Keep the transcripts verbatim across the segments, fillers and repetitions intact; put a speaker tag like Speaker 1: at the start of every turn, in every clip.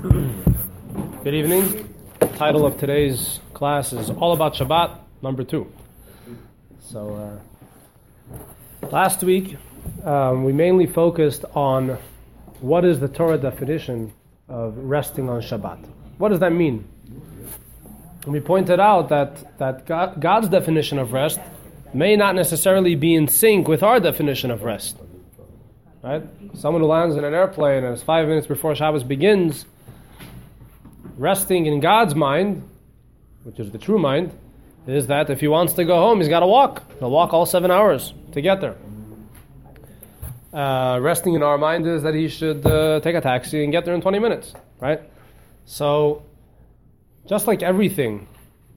Speaker 1: Good evening. The title of today's class is All About Shabbat, number two. So, uh, last week um, we mainly focused on what is the Torah definition of resting on Shabbat. What does that mean? And we pointed out that, that God, God's definition of rest may not necessarily be in sync with our definition of rest. Right? Someone who lands in an airplane and it's five minutes before Shabbos begins, resting in God's mind, which is the true mind, is that if he wants to go home, he's got to walk. He'll walk all seven hours to get there. Uh, resting in our mind is that he should uh, take a taxi and get there in twenty minutes, right? So, just like everything,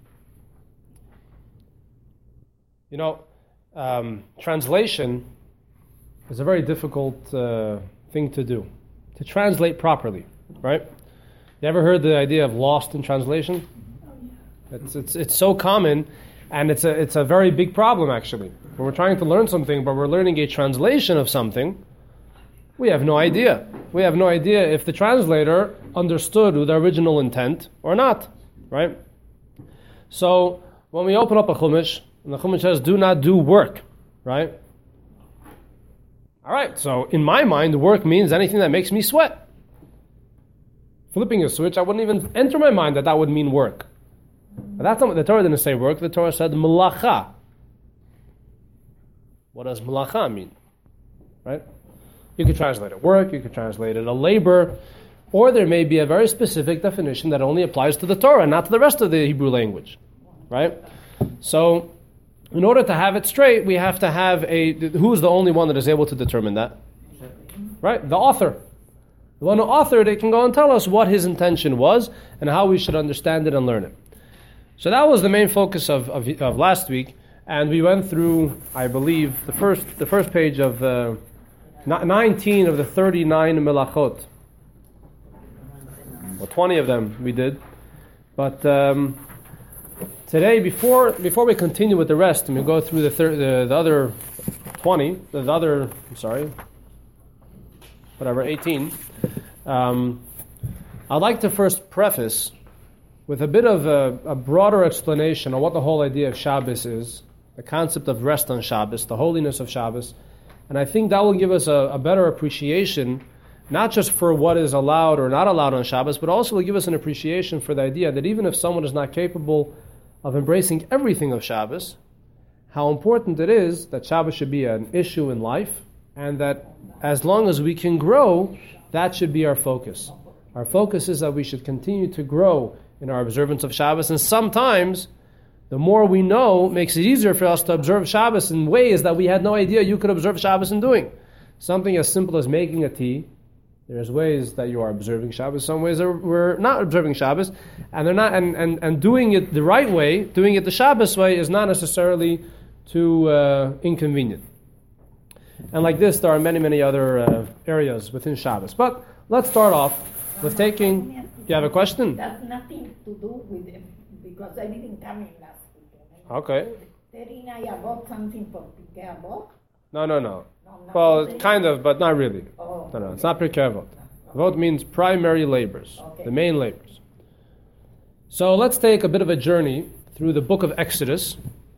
Speaker 1: you know, um, translation is a very difficult uh, thing to do, to translate properly, right? You ever heard the idea of lost in translation? It's it's it's so common, and it's a it's a very big problem actually. When we're trying to learn something, but we're learning a translation of something, we have no idea. We have no idea if the translator understood the original intent or not, right? So when we open up a chumash, and the chumash says, "Do not do work," right? All right. So in my mind, work means anything that makes me sweat. Flipping a switch, I wouldn't even enter my mind that that would mean work. But that's not what the Torah didn't say work. The Torah said malacha. What does malacha mean? Right? You could translate it work, you could translate it a labor, or there may be a very specific definition that only applies to the Torah, not to the rest of the Hebrew language. Right? So, in order to have it straight, we have to have a... Who's the only one that is able to determine that? Right? The author. The one who authored it can go and tell us what his intention was and how we should understand it and learn it. So that was the main focus of, of, of last week, and we went through, I believe, the first the first page of uh, nineteen of the thirty-nine melachot. Well, twenty of them we did, but um, today, before before we continue with the rest, and we go through the thir- the, the other twenty, the other I'm sorry, whatever eighteen. Um, I'd like to first preface with a bit of a, a broader explanation on what the whole idea of Shabbos is, the concept of rest on Shabbos, the holiness of Shabbos, and I think that will give us a, a better appreciation, not just for what is allowed or not allowed on Shabbos, but also will give us an appreciation for the idea that even if someone is not capable of embracing everything of Shabbos, how important it is that Shabbos should be an issue in life, and that as long as we can grow, that should be our focus. Our focus is that we should continue to grow in our observance of Shabbos, and sometimes the more we know makes it easier for us to observe Shabbos in ways that we had no idea you could observe Shabbos in doing. Something as simple as making a tea, there's ways that you are observing Shabbos, some ways that we're not observing Shabbos, and they're not and, and, and doing it the right way, doing it the Shabbos way is not necessarily too uh, inconvenient. And like this, there are many, many other uh, areas within Shabbos. But let's start off with taking... You have a question?
Speaker 2: That's nothing to do with it, because I didn't come in last week.
Speaker 1: Okay.
Speaker 2: Terina, I bought something for Pirkei Avot?
Speaker 1: No, no, no.
Speaker 2: No,
Speaker 1: Well, kind of, but not really.
Speaker 2: Oh.
Speaker 1: No, no, it's not Pirkei Avot. Avot means primary labors,
Speaker 2: Okay.
Speaker 1: the main labors. So let's take a bit of a journey through the book of Exodus.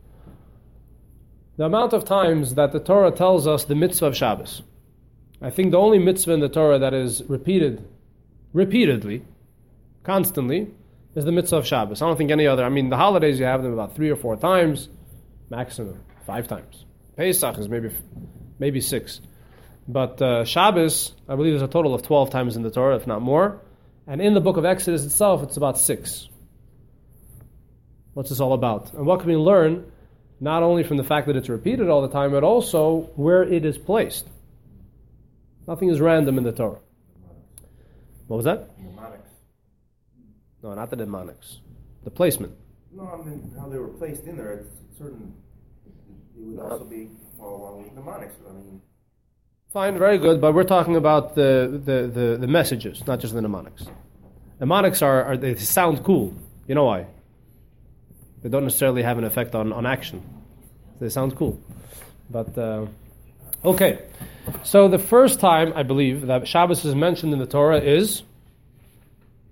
Speaker 1: The amount of times that the Torah tells us the mitzvah of Shabbos. I think the only mitzvah in the Torah that is repeated, repeatedly, constantly, is the mitzvah of Shabbos. I don't think any other. I mean, the holidays you have them about three or four times, maximum five times. Pesach is maybe maybe six, but uh, Shabbos, I believe, there's a total of twelve times in the Torah, if not more. And in the book of Exodus itself, it's about six. What's this all about? And what can we learn? Not only from the fact that it's repeated all the time, but also where it is placed. Nothing is random in the Torah. What was that?
Speaker 3: Mnemonics.
Speaker 1: No, not the mnemonics. The placement.
Speaker 3: No, I mean how they were placed in there. It's certain. It would also be follow along with mnemonics. I mean.
Speaker 1: Fine, very good. But we're talking about the the, the, the messages, not just the mnemonics. Mnemonics are, are they sound cool. You know why? They don't necessarily have an effect on, on action. They sound cool. But, uh, okay. So the first time, I believe, that Shabbos is mentioned in the Torah is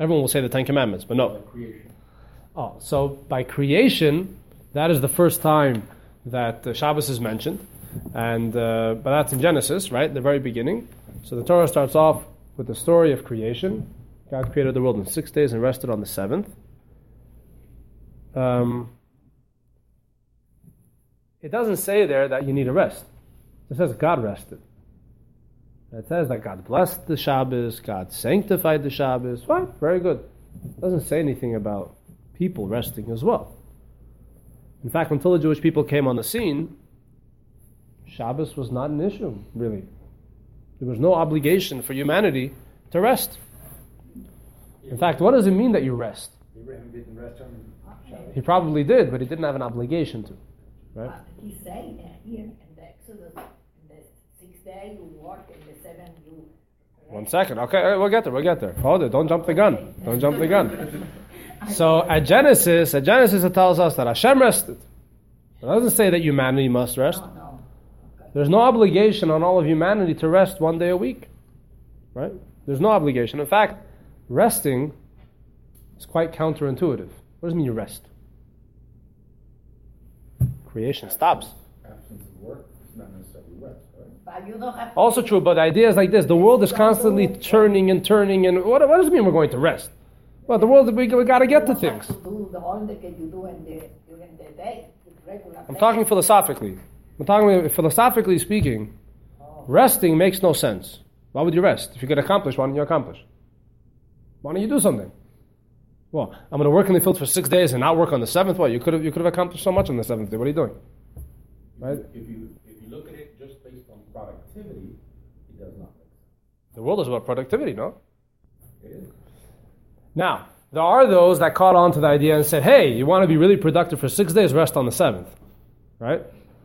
Speaker 1: Everyone will say the Ten Commandments, but no.
Speaker 4: Creation.
Speaker 1: Oh, so by creation, that is the first time that uh, Shabbos is mentioned, and uh, but that's in Genesis, right, the very beginning. So the Torah starts off with the story of creation. God created the world in six days and rested on the seventh. Um, it doesn't say there that you need a rest. It says God rested. It says that God blessed the Shabbos, God sanctified the Shabbos. Fine, very good. It doesn't say anything about people resting as well. In fact, until the Jewish people came on the scene, Shabbos was not an issue, really. There was no obligation for humanity to rest. In fact, what does it mean that you rest?
Speaker 4: Abraham didn't rest on Shabbos.
Speaker 1: He probably did, but he didn't have an obligation to. Right?
Speaker 2: But he say that here in the Exodus, in the sixth day you work, and the seventh you rest.
Speaker 1: One second. Okay, we'll get there. We'll get there. Hold it. Don't jump the gun. Don't jump the gun. So at Genesis, at Genesis it tells us that Hashem rested. It doesn't say that humanity must rest.
Speaker 2: No, no. Okay.
Speaker 1: There's no obligation on all of humanity to rest one day a week. Right? There's no obligation. In fact, resting is quite counterintuitive. What does it mean you rest? Creation stops.
Speaker 4: Absence of work is not necessarily rest, right?
Speaker 2: But you don't have to
Speaker 1: Also true, but the idea is like this. The world is constantly turning and turning, and what, what does it mean we're going to rest? Well, the world, we, we got to get to things.
Speaker 2: to do the only that you do in the, during the day, the regular
Speaker 1: I'm
Speaker 2: day.
Speaker 1: talking philosophically. I'm talking philosophically speaking. Resting makes no sense. Why would you rest? If you could accomplish, why don't you accomplish? Why don't you do something? Well, I'm going to work in the field for six days and not work on the seventh. Well, you could have you could have accomplished so much on the seventh day. What are you doing? Right?
Speaker 4: If you if you look at it just based on productivity, it does not make sense.
Speaker 1: The world is about productivity, no?
Speaker 4: It is.
Speaker 1: Now, there are those that caught on to the idea and said, hey, you want to be really productive for six days, rest on the seventh. Right?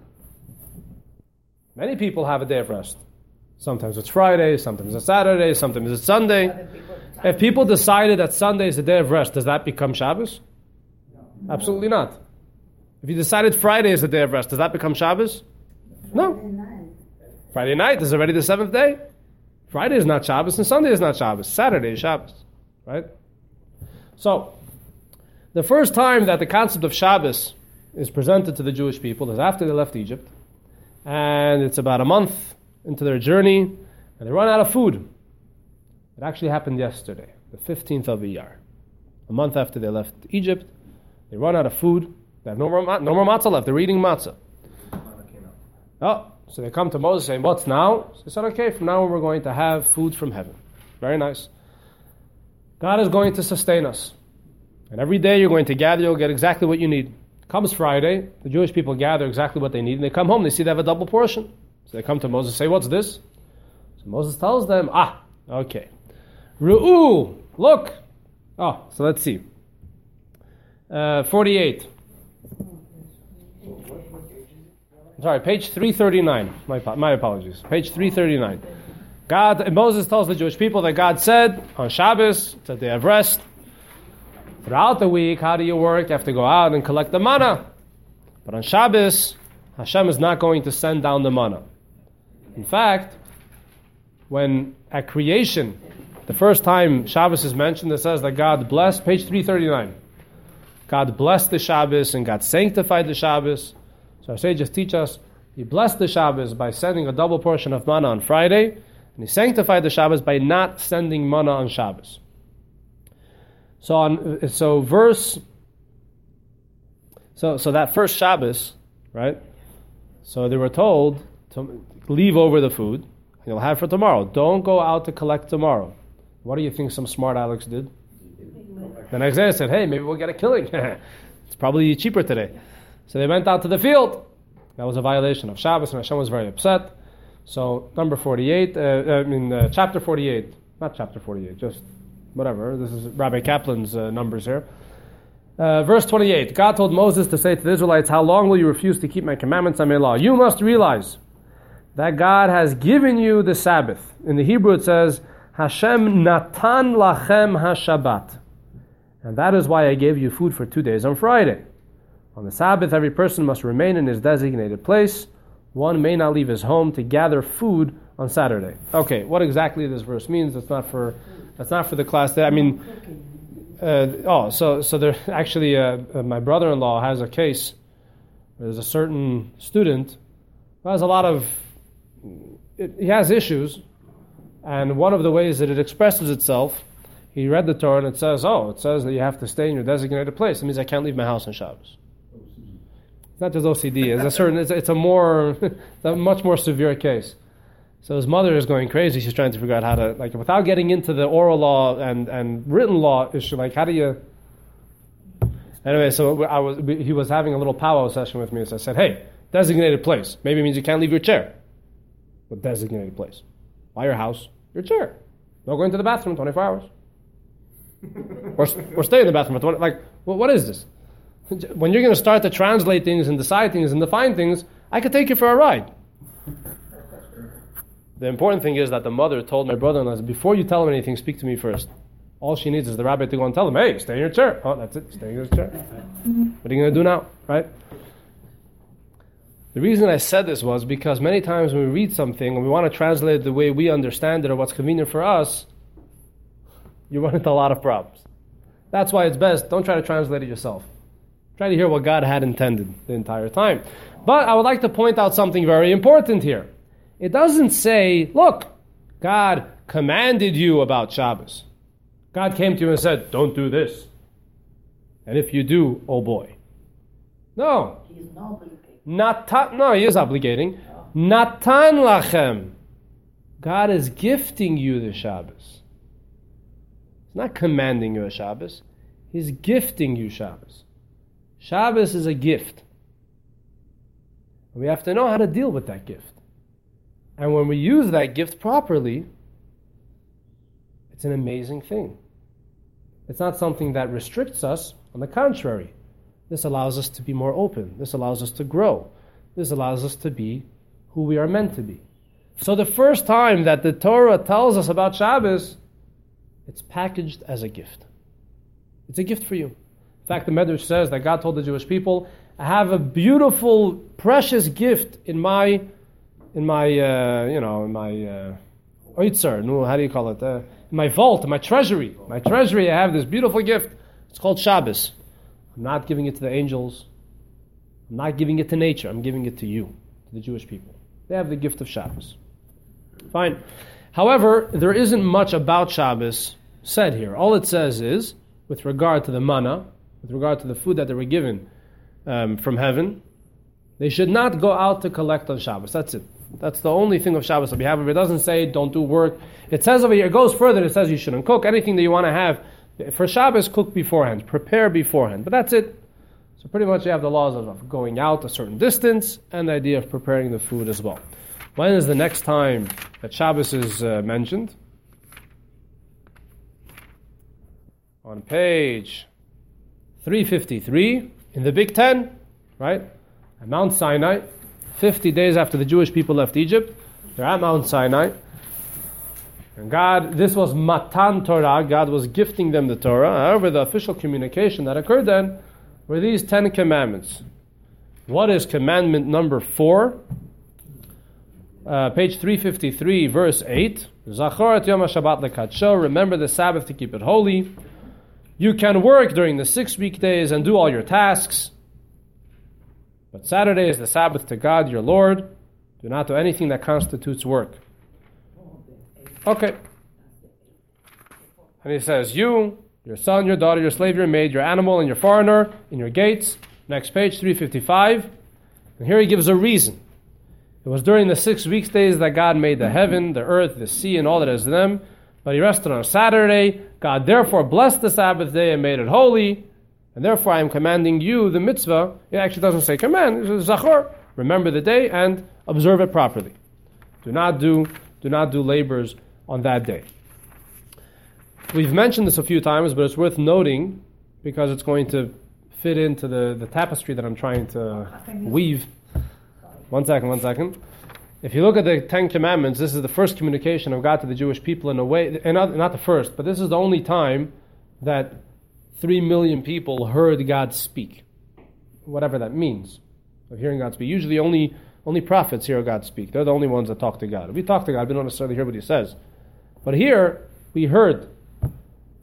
Speaker 1: Many people have a day of rest. Sometimes it's Friday, sometimes it's Saturday, sometimes it's Sunday.
Speaker 2: Other people-
Speaker 1: If people decided that Sunday is the day of rest, does that become Shabbos? No. Absolutely not. If you decided Friday is the day of rest, does that become Shabbos? No. Friday night is already the seventh day. Friday is not Shabbos and Sunday is not Shabbos. Saturday is Shabbos. Right? So, the first time that the concept of Shabbos is presented to the Jewish people is after they left Egypt. And it's about a month into their journey, and they run out of food. It actually happened yesterday, the fifteenth of Iyar. A month after they left Egypt, they run out of food. They have no more, no more matzah left. They're eating matzah. Oh, so they come to Moses saying, what's now? So he said, okay, from now on we're going to have food from heaven. Very nice. God is going to sustain us. And every day you're going to gather, you'll get exactly what you need. Comes Friday, the Jewish people gather exactly what they need, and they come home, they see they have a double portion. So they come to Moses and say, what's this? So Moses tells them, ah, okay. Ru'u, look. Oh, so let's see. Uh, forty-eight. Sorry, page three thirty-nine. My, my apologies. Page three thirty-nine. God, Moses tells the Jewish people that God said on Shabbos, it's a day of rest. Throughout the week, how do you work? You have to go out and collect the manna. But on Shabbos, Hashem is not going to send down the manna. In fact, when at creation, the first time Shabbos is mentioned, it says that God blessed, page three thirty-nine. God blessed the Shabbos and God sanctified the Shabbos. So our sages teach us, He blessed the Shabbos by sending a double portion of manna on Friday, and He sanctified the Shabbos by not sending manna on Shabbos. So on, so verse, so so that first Shabbos, right? So they were told to leave over the food, and you'll have for tomorrow. Don't go out to collect tomorrow. What do you think some smart Alex did? The next day I said, hey, maybe we'll get a killing. It's probably cheaper today. So they went out to the field. That was a violation of Shabbos, and Hashem was very upset. So number forty-eight, uh, I mean uh, chapter forty-eight, not chapter forty-eight, just whatever. This is Rabbi Kaplan's uh, numbers here. Uh, verse twenty-eight, God told Moses to say to the Israelites, how long will you refuse to keep my commandments and my law? You must realize that God has given you the Sabbath. In the Hebrew it says, Hashem natan lachem hashabbat. And that is why I gave you food for two days on Friday. On the Sabbath, every person must remain in his designated place. One may not leave his home to gather food on Saturday. Okay, what exactly this verse means, that's not for that's not for the class. I mean, Uh, oh, so so there actually, uh, uh, my brother-in-law has a case. There's a certain student who has a lot of, it, he has issues, and one of the ways that it expresses itself, he read the Torah and it says, oh, it says that you have to stay in your designated place. It means I can't leave my house on Shabbos. It's not just O C D. It's a certain. It's, it's a more, it's a much more severe case. So his mother is going crazy. She's trying to figure out how to, like, without getting into the oral law and, and written law issue. Like, how do you? Anyway, so I was. He was having a little powwow session with me. So I said, "Hey, designated place. Maybe it means you can't leave your chair. But designated place. By your house, your chair. No going to the bathroom twenty-four hours. or or stay in the bathroom for twenty. Like, well, what is this? When you're going to start to translate things and decide things and define things, I could take you for a ride." The important thing is that the mother told my brother-in-law, before you tell him anything, speak to me first. All she needs is the rabbi to go and tell him, hey, stay in your chair. Oh, that's it, stay in your chair. What are you going to do now, right? The reason I said this was because many times when we read something and we want to translate it the way we understand it or what's convenient for us, you run into a lot of problems. That's why it's best, don't try to translate it yourself. Try to hear what God had intended the entire time. But I would like to point out something very important here. It doesn't say, look, God commanded you about Shabbos. God came to you and said, don't do this. And if you do, oh boy. No.
Speaker 2: He's not obligated.
Speaker 1: Natan, no, he is obligating. Natan lachem. God is gifting you the Shabbos. He's not commanding you a Shabbos. He's gifting you Shabbos. Shabbos is a gift. We have to know how to deal with that gift. And when we use that gift properly, it's an amazing thing. It's not something that restricts us. On the contrary, this allows us to be more open. This allows us to grow. This allows us to be who we are meant to be. So the first time that the Torah tells us about Shabbos, it's packaged as a gift. It's a gift for you. In fact, the Medrash says that God told the Jewish people, I have a beautiful, precious gift in my in my, uh, you know, in my uh, oitzer, no, how do you call it? Uh, in my vault, in my treasury. My treasury, I have this beautiful gift. It's called Shabbos. I'm not giving it to the angels. I'm not giving it to nature. I'm giving it to you, to the Jewish people. They have the gift of Shabbos. Fine. However, there isn't much about Shabbos said here. All it says is, with regard to the manna, with regard to the food that they were given um, from heaven, they should not go out to collect on Shabbos. That's it. That's the only thing of Shabbos that we have. If it doesn't say don't do work, it says over here, it goes further, it says you shouldn't cook. Anything that you want to have for Shabbos, cook beforehand, prepare beforehand. But that's it. So pretty much you have the laws of going out a certain distance and the idea of preparing the food as well. When is the next time that Shabbos is uh, mentioned? On page three fifty-three in the Big Ten, right? At Mount Sinai, fifty days after the Jewish people left Egypt, they're at Mount Sinai. And God, this was Matan Torah, God was gifting them the Torah. However, the official communication that occurred then were these Ten Commandments. What is commandment number four? Uh, page three fifty-three, verse eight. Zachor et Yom HaShabbat lekadsho, remember the Sabbath to keep it holy. You can work during the six weekdays and do all your tasks. But Saturday is the Sabbath to God, your Lord. Do not do anything that constitutes work. Okay. And he says, you, your son, your daughter, your slave, your maid, your animal, and your foreigner, in your gates. Next page, three fifty-five. And here he gives a reason. It was during the six weekdays that God made the heaven, the earth, the sea, and all that is in them. But he rested on Saturday. God therefore blessed the Sabbath day and made it holy. And therefore I am commanding you the mitzvah. It actually doesn't say command. It says zachor. Remember the day and observe it properly. Do not do, do not do labors on that day. We've mentioned this a few times, but it's worth noting because it's going to fit into the, the tapestry that I'm trying to weave. One second, one second. If you look at the Ten Commandments, this is the first communication of God to the Jewish people in a way, and not, not the first, but this is the only time that three million people heard God speak. Whatever that means, of hearing God speak. Usually only only prophets hear God speak. They're the only ones that talk to God. If we talk to God, we don't necessarily hear what He says. But here, we heard.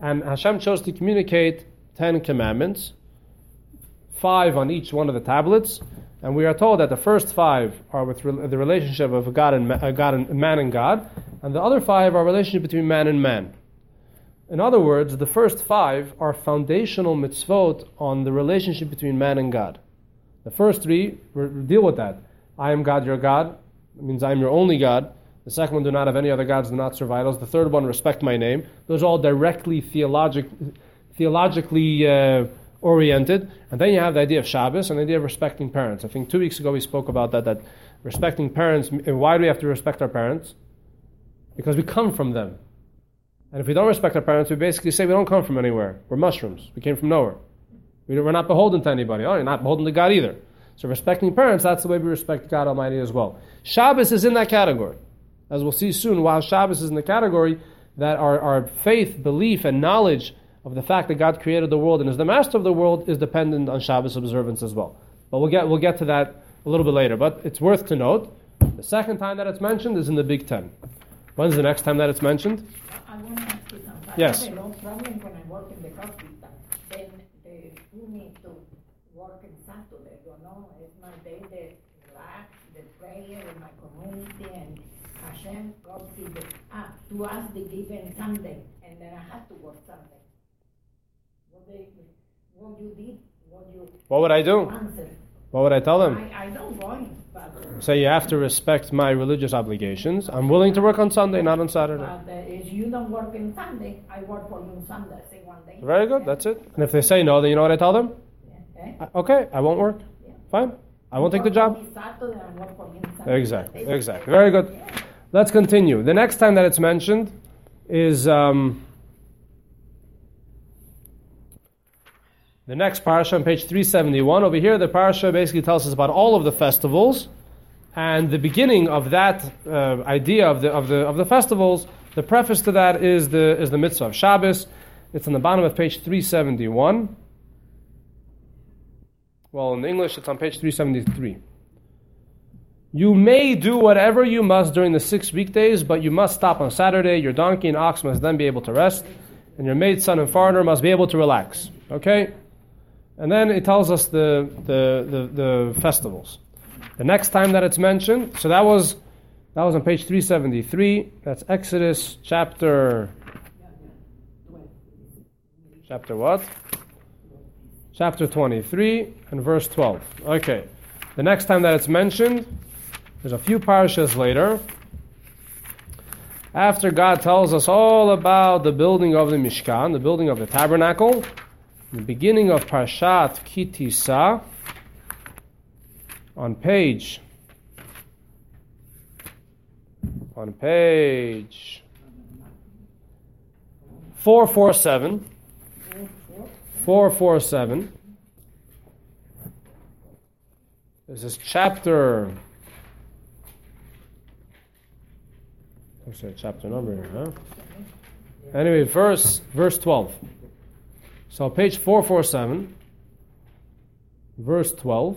Speaker 1: And Hashem chose to communicate ten commandments, five on each one of the tablets, and we are told that the first five are with re- the relationship of God and, ma- uh, God and man and God, and the other five are relationship between man and man. In other words, the first five are foundational mitzvot on the relationship between man and God. The first three re- deal with that. I am God, your God. It means I am your only God. The second one, do not have any other gods, do not serve idols. The third one, respect my name. Those are all directly theologic, theologically uh, oriented. And then you have the idea of Shabbos and the idea of respecting parents. I think two weeks ago we spoke about that, that respecting parents, why do we have to respect our parents? Because we come from them. And if we don't respect our parents, we basically say we don't come from anywhere. We're mushrooms. We came from nowhere. We're not beholden to anybody. Oh, you're not beholden to God either. So respecting parents, that's the way we respect God Almighty as well. Shabbos is in that category. As we'll see soon, while Shabbos is in the category that our, our faith, belief, and knowledge of the fact that God created the world and is the master of the world is dependent on Shabbos observance as well. But we'll get we'll get to that a little bit later. But it's worth to note, the second time that it's mentioned is in the Big Ten. When's the next time that it's mentioned?
Speaker 2: I want to ask you something.
Speaker 1: Yes.
Speaker 2: I have a long problem when I work in the hospital. Then they do me to work in Saturday, you know. It's my day to relax, the prayer in my community, and Hashem, God, see the, ah, to us they give in Sunday, and then I have to work Sunday. What they, what you did, what you
Speaker 1: What would I do?
Speaker 2: answer.
Speaker 1: What would I tell them?
Speaker 2: I, I don't going, but,
Speaker 1: Say you have to respect my religious obligations. I'm willing to work on Sunday, not on Saturday.
Speaker 2: but uh, if you don't work in Sunday, I work for you on Sunday, say one day.
Speaker 1: Very good, that's it. And if they say no, then you know what I tell them?
Speaker 2: Yeah. Eh?
Speaker 1: I- Okay, I won't work.
Speaker 2: Yeah.
Speaker 1: Fine. I won't take the job.
Speaker 2: Work for me Saturday, I work for you on Sunday.
Speaker 1: Exactly, exactly. Very good. Let's continue. The next time that it's mentioned is um, the next parasha on page three seventy-one. Over here, the parasha basically tells us about all of the festivals, and the beginning of that uh, idea of the of the of the festivals. The preface to that is the is the mitzvah of Shabbos. It's on the bottom of page three seventy-one. Well, in English, it's on page three seventy-three. You may do whatever you must during the six weekdays, but you must stop on Saturday. Your donkey and ox must then be able to rest, and your maid, son, and foreigner must be able to relax. Okay? And then it tells us the, the, the, the festivals. The next time that it's mentioned, so that was that was on page three seventy-three. That's Exodus chapter... Chapter what? Chapter twenty-three and verse twelve. Okay. The next time that it's mentioned, there's a few parashas later. After God tells us all about the building of the Mishkan, the building of the tabernacle, the beginning of Parshat Ki Tisa, on page, on page four forty-seven, four forty-seven. This is chapter. What's that chapter number here, huh? Anyway, verse verse twelve. So page four forty-seven, verse twelve.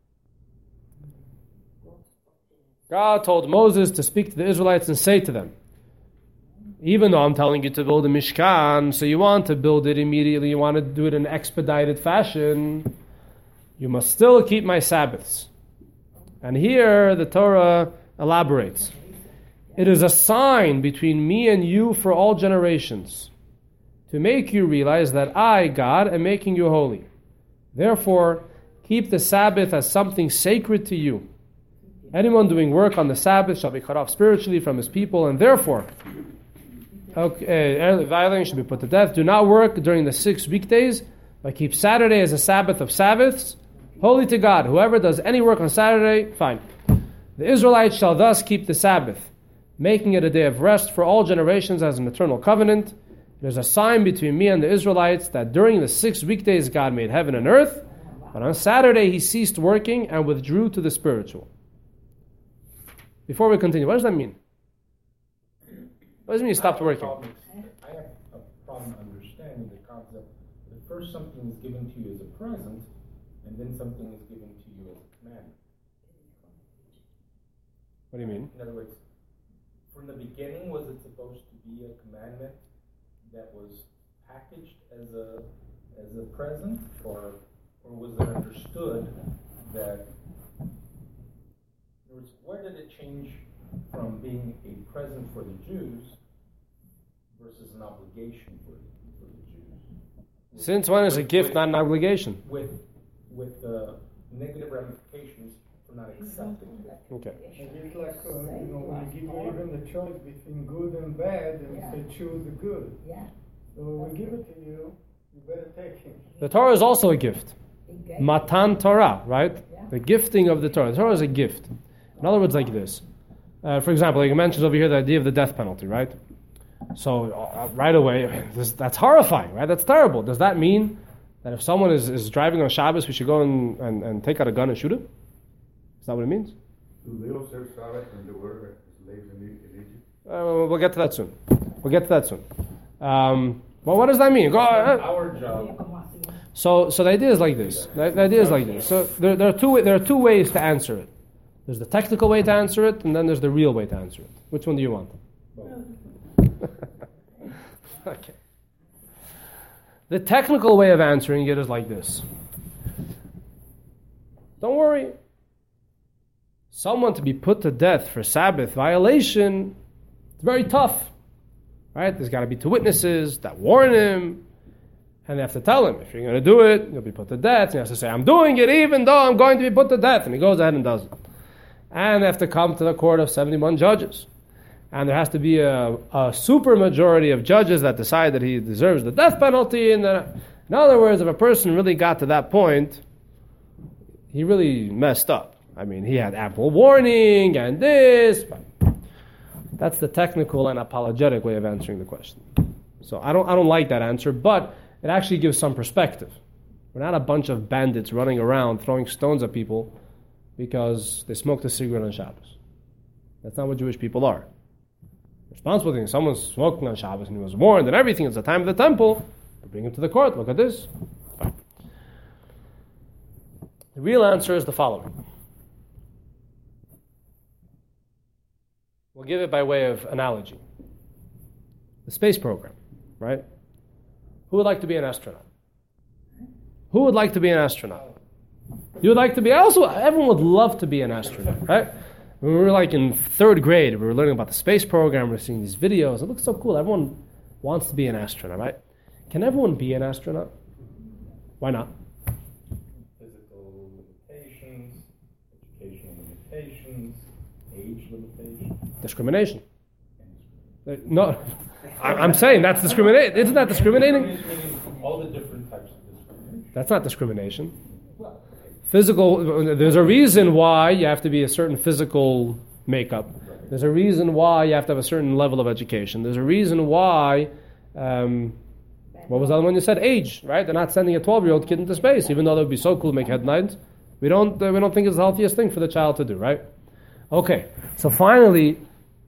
Speaker 1: God told Moses to speak to the Israelites and say to them, even though I'm telling you to build a Mishkan, so you want to build it immediately, you want to do it in an expedited fashion, you must still keep my Sabbaths. And here the Torah elaborates. It is a sign between me and you for all generations, to make you realize that I, God, am making you holy. Therefore, keep the Sabbath as something sacred to you. Anyone doing work on the Sabbath shall be cut off spiritually from his people, and therefore, okay, violating should be put to death. Do not work during the six weekdays, but keep Saturday as a Sabbath of Sabbaths, holy to God. Whoever does any work on Saturday, fine. The Israelites shall thus keep the Sabbath, making it a day of rest for all generations as an eternal covenant. It is a sign between me and the Israelites that during the six weekdays God made heaven and earth, but on Saturday he ceased working and withdrew to the spiritual. Before we continue, what does that mean? What does it mean he stopped working?
Speaker 4: I have a problem understanding the concept that first something is given to you as a present, and then something is given to you as a commandment.
Speaker 1: What do you mean?
Speaker 4: In other words, from the beginning, was it supposed to be a commandment that was packaged as a as a present, or or was it understood that? In other words, where did it change from being a present for the Jews versus an obligation for the, for the Jews?
Speaker 1: Since when is a
Speaker 4: With-
Speaker 1: gift
Speaker 4: with-
Speaker 1: not an obligation?
Speaker 4: With with the negative ramifications for not accepting it.
Speaker 1: Okay.
Speaker 5: Maybe it's like, uh, you know, when you give given the choice between good and bad, and
Speaker 2: Yeah.
Speaker 5: say choose the good.
Speaker 2: Yeah.
Speaker 5: So when we give it to you, you better take it.
Speaker 1: The Torah is also a gift.
Speaker 2: He gave-
Speaker 1: Matan Torah, right?
Speaker 2: Yeah.
Speaker 1: The gifting of the Torah. The Torah is a gift. In other words, like this. Uh, for example, like it mentions over here the idea of the death penalty, right? So uh, right away, this, that's horrifying, right? That's terrible. Does that mean that if someone is, is driving on Shabbos, we should go and, and, and take out a gun and shoot him? Is that what it means?
Speaker 6: Do they observe Sabbath when they were slaves in E- in Egypt?
Speaker 1: Uh, we'll get to that soon. We'll get to that soon. Um, well, what does that mean? Go, uh,
Speaker 4: Our job.
Speaker 1: So, so the idea is like this. The, the idea is like this. So there, there are two there are two ways to answer it. There's the technical way to answer it, and then there's the real way to answer it. Which one do you want? Okay. The technical way of answering it is like this. Don't worry. Someone to be put to death for Sabbath violation, it's very tough. Right? There's got to be two witnesses that warn him. And they have to tell him, if you're going to do it, you'll be put to death. And he has to say, I'm doing it even though I'm going to be put to death. And he goes ahead and does it. And they have to come to the court of seventy-one judges. And there has to be a, a super majority of judges that decide that he deserves the death penalty. And that, in other words, if a person really got to that point, he really messed up. I mean, he had ample warning and this. But that's the technical and apologetic way of answering the question. So I don't, I don't like that answer, but it actually gives some perspective. We're not a bunch of bandits running around throwing stones at people because they smoked a cigarette on Shabbos. That's not what Jewish people are. Responsible thing, someone's smoking on Shabbos and he was warned and everything, it's the time of the temple, we bring him to the court, look at this. Fine. The real answer is the following. We'll give it by way of analogy. The space program, right? Who would like to be an astronaut? Who would like to be an astronaut? You would like to be, also, everyone would love to be an astronaut, right? When we were like in third grade, we were learning about the space program, we were seeing these videos, it looks so cool, everyone wants to be an astronaut, right? Can everyone be an astronaut? Why not?
Speaker 4: Physical limitations, educational limitations, age limitations.
Speaker 1: Discrimination. Uh, No, I- I'm saying that's discrimination. Isn't that discriminating?
Speaker 4: Discrimination meaning all the different types of discrimination.
Speaker 1: That's not discrimination. Physical, there's a reason why you have to be a certain physical makeup. There's a reason why you have to have a certain level of education. There's a reason why, um, what was the other one you said? Age, right? They're not sending a twelve-year-old kid into space, even though that would be so cool to make headlines. We don't, uh, we don't think it's the healthiest thing for the child to do, right? Okay, so finally,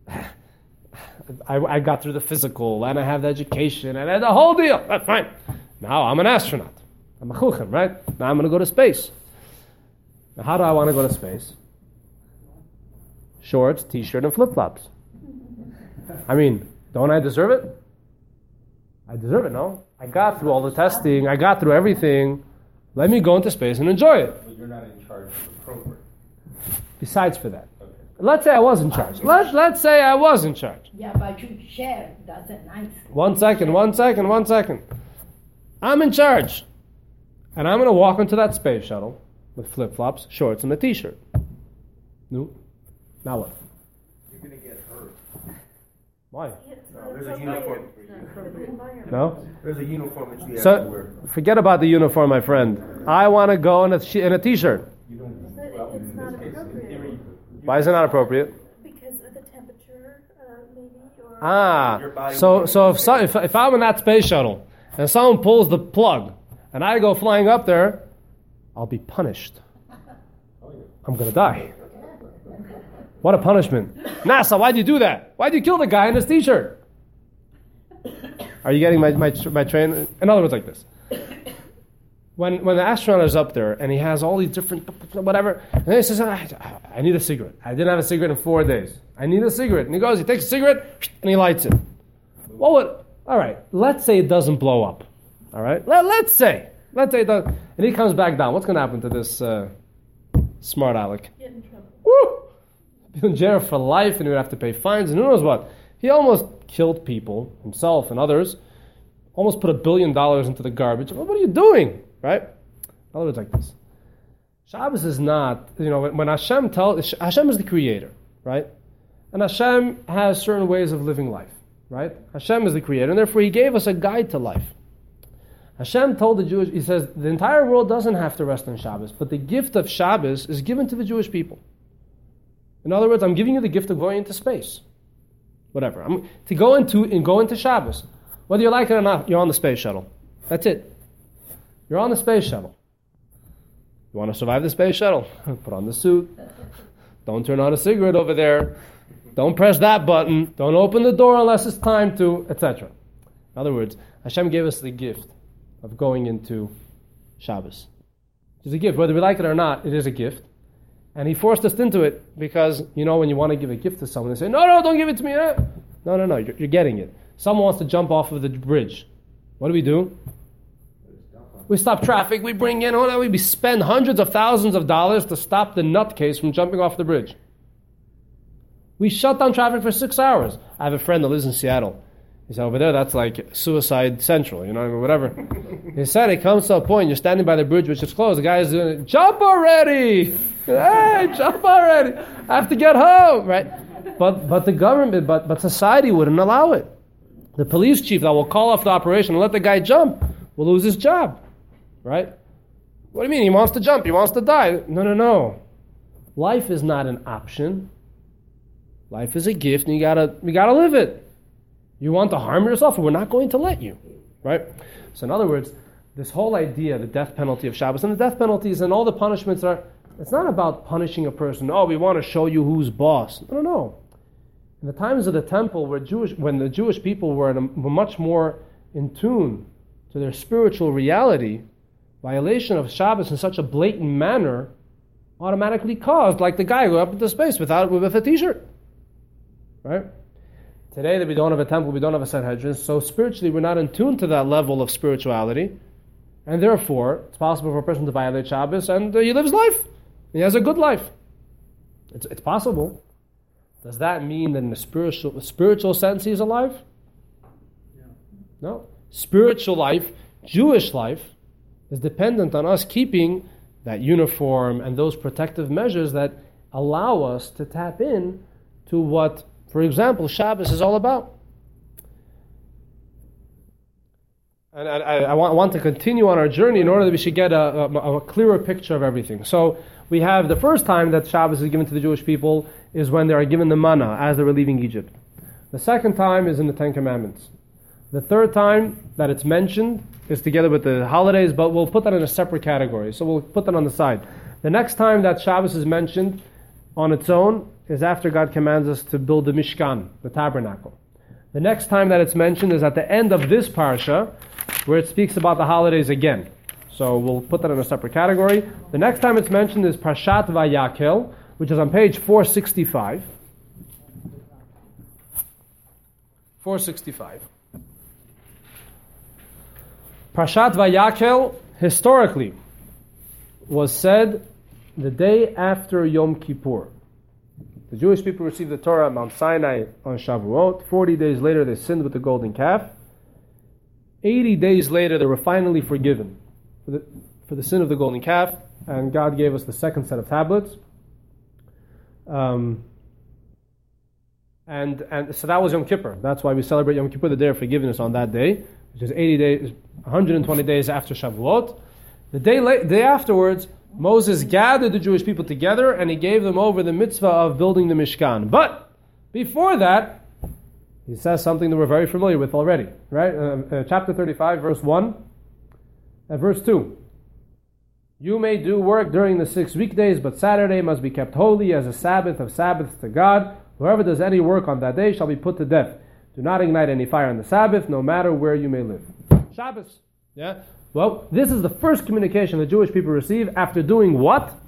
Speaker 1: I, I got through the physical, and I have the education, and I had the whole deal. That's fine. Now I'm an astronaut. I'm a chuchem, right? Now I'm going to go to space. Now how do I want to go to space? Shorts, t-shirt, and flip-flops. I mean, don't I deserve it? I deserve it, no? I got through all the testing. I got through everything. Let me go into space and enjoy it.
Speaker 4: But you're not in charge of the program.
Speaker 1: Besides for that.
Speaker 4: Okay.
Speaker 1: Let's say I was in charge. Let, let's say I was in charge.
Speaker 2: Yeah, but you share, that's a nice.
Speaker 1: One second, one second, one second. I'm in charge. And I'm going to walk into that space shuttle with flip-flops, shorts, and a t-shirt. No? Now what?
Speaker 3: You're gonna get hurt.
Speaker 1: Why?
Speaker 3: No, there's a uniform.
Speaker 1: No?
Speaker 3: There's a uniform that you have to
Speaker 1: So,
Speaker 3: wear.
Speaker 1: forget about the uniform, my friend. I want to go in a, sh- in a t-shirt.
Speaker 4: You don't,
Speaker 7: Is that-
Speaker 4: well,
Speaker 7: it's
Speaker 4: in
Speaker 7: not
Speaker 4: this case, in
Speaker 7: appropriate.
Speaker 4: theory,
Speaker 1: Why is it not appropriate?
Speaker 7: Because of the temperature, uh, maybe, or...
Speaker 1: Ah,
Speaker 3: Your body
Speaker 1: so
Speaker 3: will-
Speaker 1: so if, so if if I'm in that space shuttle and someone pulls the plug and I go flying up there, I'll be punished.
Speaker 4: oh yeah.
Speaker 1: I'm gonna die. What a punishment! NASA, why'd you do that? Why'd you kill the guy in his t-shirt? Are you getting my my my train? In other words, like this. When when the astronaut is up there and he has all these different whatever, and he says, I, I need a cigarette. I didn't have a cigarette in four days. I need a cigarette. And he goes, he takes a cigarette and he lights it. What would All right, let's say it doesn't blow up. All right, Let, let's say. Let's say it does. And he comes back down. What's going to happen to this uh, smart aleck?
Speaker 7: Get in trouble.
Speaker 1: Woo! Be in jail for life, and he would have to pay fines, and who knows what. He almost killed people, himself and others. Almost put a billion dollars into the garbage. What are you doing? Right? In other words, like this. Shabbos is not, you know, when Hashem tells, Hashem is the creator, right? And Hashem has certain ways of living life, right? Hashem is the creator, and therefore He gave us a guide to life. Hashem told the Jewish, He says, the entire world doesn't have to rest on Shabbos, but the gift of Shabbos is given to the Jewish people. In other words, I'm giving you the gift of going into space. Whatever. I'm, to go into and go into Shabbos. Whether you like it or not, you're on the space shuttle. That's it. You're on the space shuttle. You want to survive the space shuttle? Put on the suit. Don't turn on a cigarette over there. Don't press that button. Don't open the door unless it's time to, et cetera. In other words, Hashem gave us the gift of going into Shabbos. It's a gift. Whether we like it or not, it is a gift. And He forced us into it because, you know, when you want to give a gift to someone, they say, no, no, don't give it to me. Eh? No, no, no, you're, you're getting it. Someone wants to jump off of the bridge. What do we do? We stop traffic. We bring in, oh, we spend hundreds of thousands of dollars to stop the nutcase from jumping off the bridge. We shut down traffic for six hours. I have a friend that lives in Seattle. He said, over there, that's like suicide central, you know, I mean, whatever. He said, it comes to a point, you're standing by the bridge, which is closed. The guy is doing, jump already! Hey, jump already! I have to get home, right? But but the government, but, but society wouldn't allow it. The police chief that will call off the operation and let the guy jump will lose his job, right? What do you mean? He wants to jump. He wants to die. No, no, no. Life is not an option. Life is a gift, and you gotta you gotta live it. You want to harm yourself, we're not going to let you, right? So in other words, this whole idea, the death penalty of Shabbos, and the death penalties and all the punishments are, it's not about punishing a person. Oh, we want to show you who's boss. No, no, no. In the times of the temple, where Jewish, when the Jewish people were, in a, were much more in tune to their spiritual reality, violation of Shabbos in such a blatant manner automatically caused, like the guy who went up into space without with a t-shirt, right? Today that we don't have a temple, we don't have a Sanhedrin, so spiritually we're not in tune to that level of spirituality, and therefore it's possible for a person to violate Shabbos, and uh, he lives life. He has a good life. It's, it's possible. Does that mean that in a spiritual, spiritual sense he's alive? Yeah. No. Spiritual life, Jewish life, is dependent on us keeping that uniform and those protective measures that allow us to tap in to what, for example, Shabbos is all about. And I, I, I, want, I want to continue on our journey in order that we should get a, a, a clearer picture of everything. So we have the first time that Shabbos is given to the Jewish people is when they are given the manna as they were leaving Egypt. The second time is in the Ten Commandments. The third time that it's mentioned is together with the holidays, but we'll put that in a separate category. So we'll put that on the side. The next time that Shabbos is mentioned on its own is after God commands us to build the Mishkan, the tabernacle. The next time that it's mentioned is at the end of this parsha, where it speaks about the holidays again. So we'll put that in a separate category. The next time it's mentioned is Parshat Vayakel, which is on page four sixty-five. four sixty-five. Parshat Vayakel, historically, was said the day after Yom Kippur. The Jewish people received the Torah at Mount Sinai on Shavuot. Forty days later, they sinned with the golden calf. Eighty days later, they were finally forgiven for the, for the sin of the golden calf, and God gave us the second set of tablets. Um, and and so that was Yom Kippur. That's why we celebrate Yom Kippur, the day of forgiveness, on that day, which is eighty days, one hundred twenty days after Shavuot. The day la- day afterwards, Moses gathered the Jewish people together and he gave them over the mitzvah of building the Mishkan. But before that, he says something that we're very familiar with already, right? Uh, uh, chapter thirty-five, verse one and verse two. You may do work during the six weekdays, but Saturday must be kept holy as a Sabbath of Sabbaths to God. Whoever does any work on that day shall be put to death. Do not ignite any fire on the Sabbath, no matter where you may live. Shabbos. Yeah? Well, this is the first communication the Jewish people receive after doing what?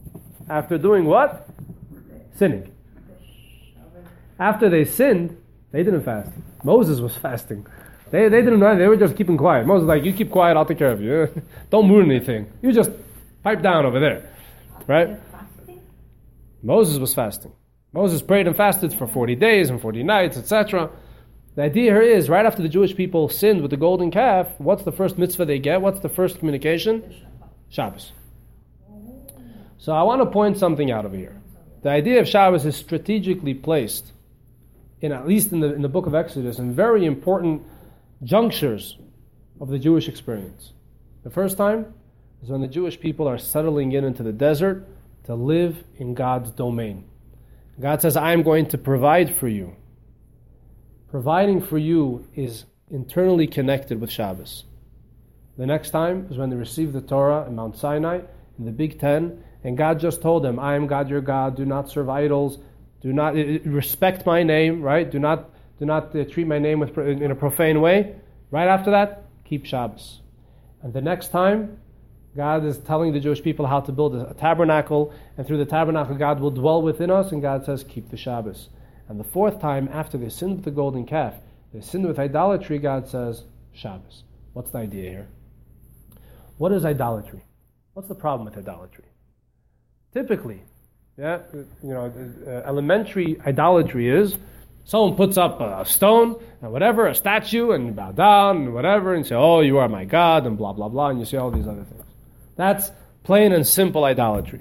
Speaker 1: After doing what? Sinning. After they sinned, They didn't fast. Moses was fasting. They they didn't know. They were just keeping quiet. Moses was like, you keep quiet, I'll take care of you. Don't move anything. You just pipe down over there. Right? Moses was fasting. Moses prayed and fasted for forty days and forty nights, et cetera. The idea here is, right after the Jewish people sinned with the golden calf, what's the first mitzvah they get? What's the first communication? Shabbos. So I want to point something out over here. The idea of Shabbos is strategically placed, in at least in the in the book of Exodus, in very important junctures of the Jewish experience. The first time is when the Jewish people are settling in into the desert to live in God's domain. God says, I am going to provide for you. Providing for you is internally connected with Shabbos. The next time is when they received the Torah in Mount Sinai, in the Big Ten, and God just told them, I am God your God, do not serve idols, do not uh, respect my name, right? Do not do not uh, treat my name with in a profane way. Right after that, keep Shabbos. And the next time, God is telling the Jewish people how to build a, a tabernacle, and through the tabernacle God will dwell within us, and God says, keep the Shabbos. And the fourth time, after they sinned with the golden calf, they sinned with idolatry, God says, Shabbos. What's the idea here? What is idolatry? What's the problem with idolatry? Typically, yeah, you know, uh, elementary idolatry is someone puts up a stone and whatever, a statue, and you bow down and whatever, and say, oh, you are my God, and blah, blah, blah, and you see all these other things. That's plain and simple idolatry.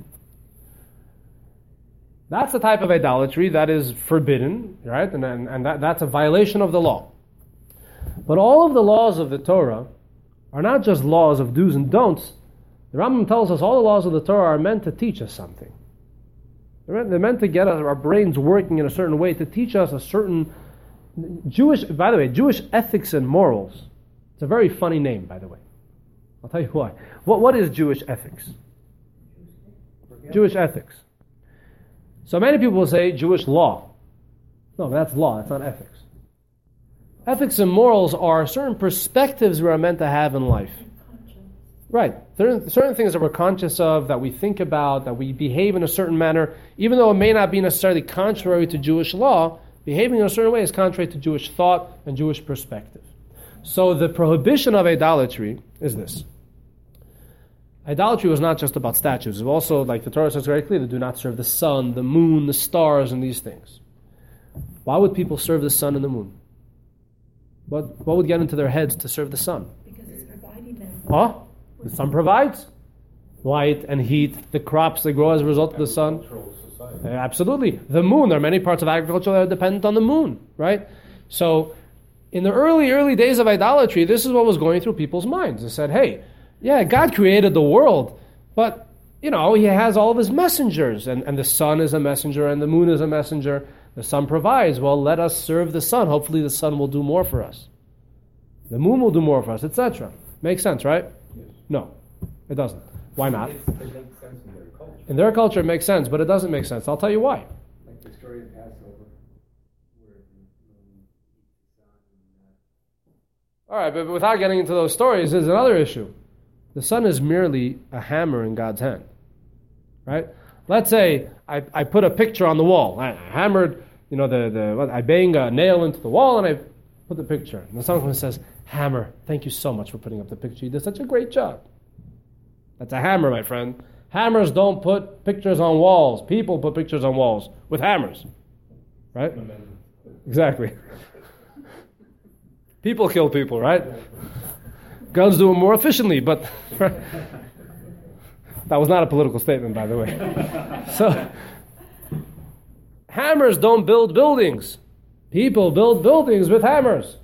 Speaker 1: That's the type of idolatry that is forbidden, right? And, and, and that, that's a violation of the law. But all of the laws of the Torah are not just laws of do's and don'ts. The Rambam tells us all the laws of the Torah are meant to teach us something. They're meant, they're meant to get us, our brains working in a certain way, to teach us a certain Jewish, by the way, Jewish ethics and morals. It's a very funny name, by the way. I'll tell you why. What, what is Jewish ethics? Jewish ethics. So many people will say Jewish law. No, that's law, that's not ethics. Ethics and morals are certain perspectives we are meant to have in life. Right. Certain, certain things that we're conscious of, that we think about, that we behave in a certain manner, even though it may not be necessarily contrary to Jewish law, behaving in a certain way is contrary to Jewish thought and Jewish perspective. So the prohibition of idolatry is this. Idolatry was not just about statues. It was also, like the Torah says very clearly, do not serve the sun, the moon, the stars, and these things. Why would people serve the sun and the moon? What, what would get into their heads to serve the sun?
Speaker 2: Because it's providing them.
Speaker 1: Huh? The sun provides light and heat, the crops that grow as a result of the sun. Uh, absolutely. The moon, there are many parts of agriculture that are dependent on the moon, right? So, in the early, early days of idolatry, this is what was going through people's minds. They said, hey, yeah, God created the world, but, you know, He has all of His messengers, and, and the sun is a messenger, and the moon is a messenger. The sun provides. Well, let us serve the sun. Hopefully the sun will do more for us. The moon will do more for us, et cetera. Makes sense, right?
Speaker 4: Yes.
Speaker 1: No, it doesn't. Why not?
Speaker 4: It makes sense in their culture.
Speaker 1: In their culture, it makes sense, but it doesn't make sense. I'll tell you why.
Speaker 6: Like the story of Passover, where the moon eats the sun and
Speaker 1: All right, but without getting into those stories, there's another issue. The sun is merely a hammer in God's hand, right? Let's say I, I put a picture on the wall. I hammered, you know, the, the what, I bang a nail into the wall and I put the picture. And then someone says, hammer, thank you so much for putting up the picture. You did such a great job. That's a hammer, my friend. Hammers don't put pictures on walls. People put pictures on walls with hammers, right? Exactly. People kill people, right? Guns do it more efficiently, but that was not a political statement, by the way. So, hammers don't build buildings. People build buildings with hammers.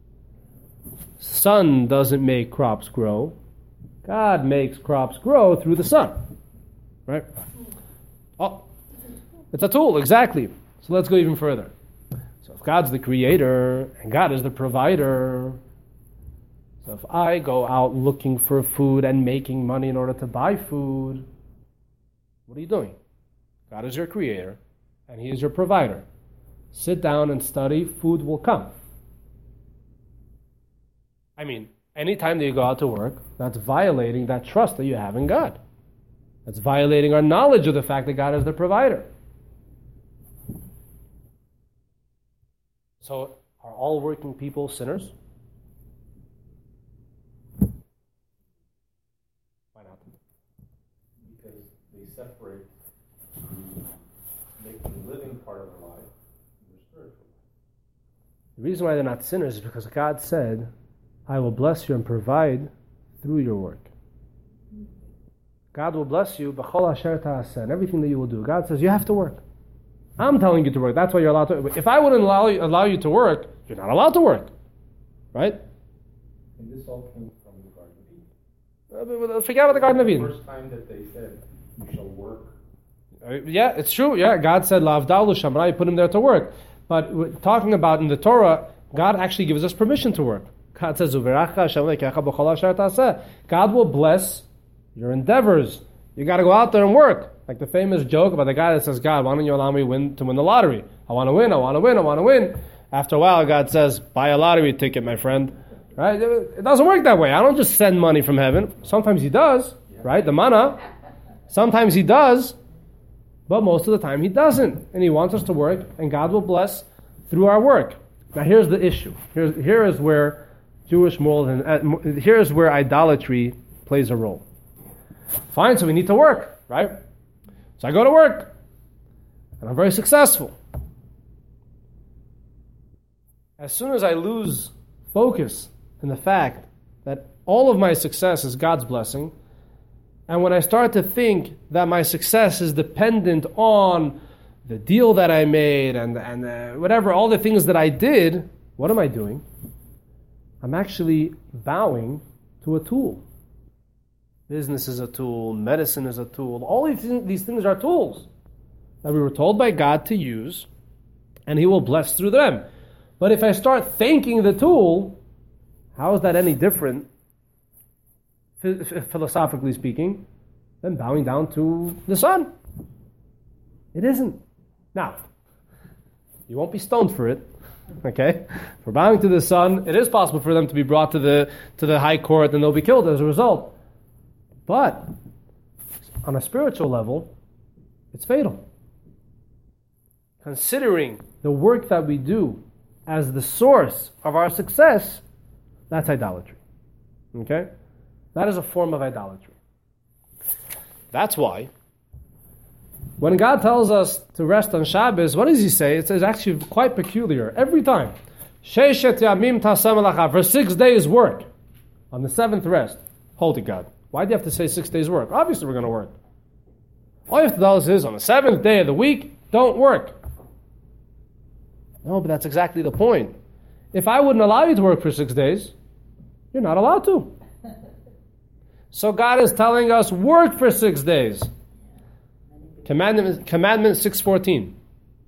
Speaker 1: Sun doesn't make crops grow. God makes crops grow through the sun. Right? Oh, it's a tool, exactly. So let's go even further. So if God's the creator and God is the provider, so if I go out looking for food and making money in order to buy food, what are you doing? God is your creator and He is your provider. Sit down and study, food will come. I mean, anytime that you go out to work, that's violating that trust that you have in God. That's violating our knowledge of the fact that God is the provider. So Are all working people sinners? Why not?
Speaker 4: Because they separate the making a living part of their life and their spiritual life.
Speaker 1: The reason why they're not sinners is because God said, I will bless you and provide through your work. God will bless you b'chol asher ta'aseh, and everything that you will do. God says you have to work. I'm telling you to work. That's why you're allowed to. If I wouldn't allow you, allow you to work, you're not allowed to work, right?
Speaker 4: And this all came from the Garden of Eden.
Speaker 1: Uh, Forget about the Garden of
Speaker 4: The
Speaker 1: Eden.
Speaker 4: first time that they said, you shall work.
Speaker 1: Uh, Yeah, it's true. Yeah, God said la'avdalu shamra, you put him there to work. But we're talking about in the Torah, God actually gives us permission to work. God says, "Uveracha Hashem lekecha b'chol asher ta'aseh." God will bless your endeavors. You got to go out there and work. Like the famous joke about the guy that says, God, why don't you allow me win to win the lottery? I want to win, I want to win, I want to win. After a while, God says, buy a lottery ticket, my friend. Right? It doesn't work that way. I don't just send money from heaven. Sometimes he does, right? The manna. Sometimes he does, but most of the time he doesn't. And he wants us to work, and God will bless through our work. Now here's the issue. Here's, here is where Jewish moral, and uh, here is where idolatry plays a role. Fine, so we need to work, right? So I go to work, and I'm very successful. As soon as I lose focus in the fact that all of my success is God's blessing, and when I start to think that my success is dependent on the deal that I made and, and uh, whatever, all the things that I did, what am I doing? I'm actually bowing to a tool. Business is a tool, medicine is a tool. All these things, these things are tools that we were told by God to use, and He will bless through them. But if I start thanking the tool, how is that any different, philosophically speaking, than bowing down to the sun? It isn't. Now, you won't be stoned for it, okay? For bowing to the sun, it is possible for them to be brought to the to the high court and they'll be killed as a result. But on a spiritual level, it's fatal. Considering the work that we do as the source of our success, that's idolatry. Okay? That is a form of idolatry. That's why when God tells us to rest on Shabbos, what does He say? It's actually quite peculiar. Every time. Sheishet yamim taseh melacha. For six days work. On the seventh rest. Hold it, God. Why do you have to say six days work? Obviously we're going to work. All you have to tell us is on the seventh day of the week, don't work. No, but that's exactly the point. If I wouldn't allow you to work for six days, you're not allowed to. So God is telling us, work for six days. Commandment, commandment six fourteen.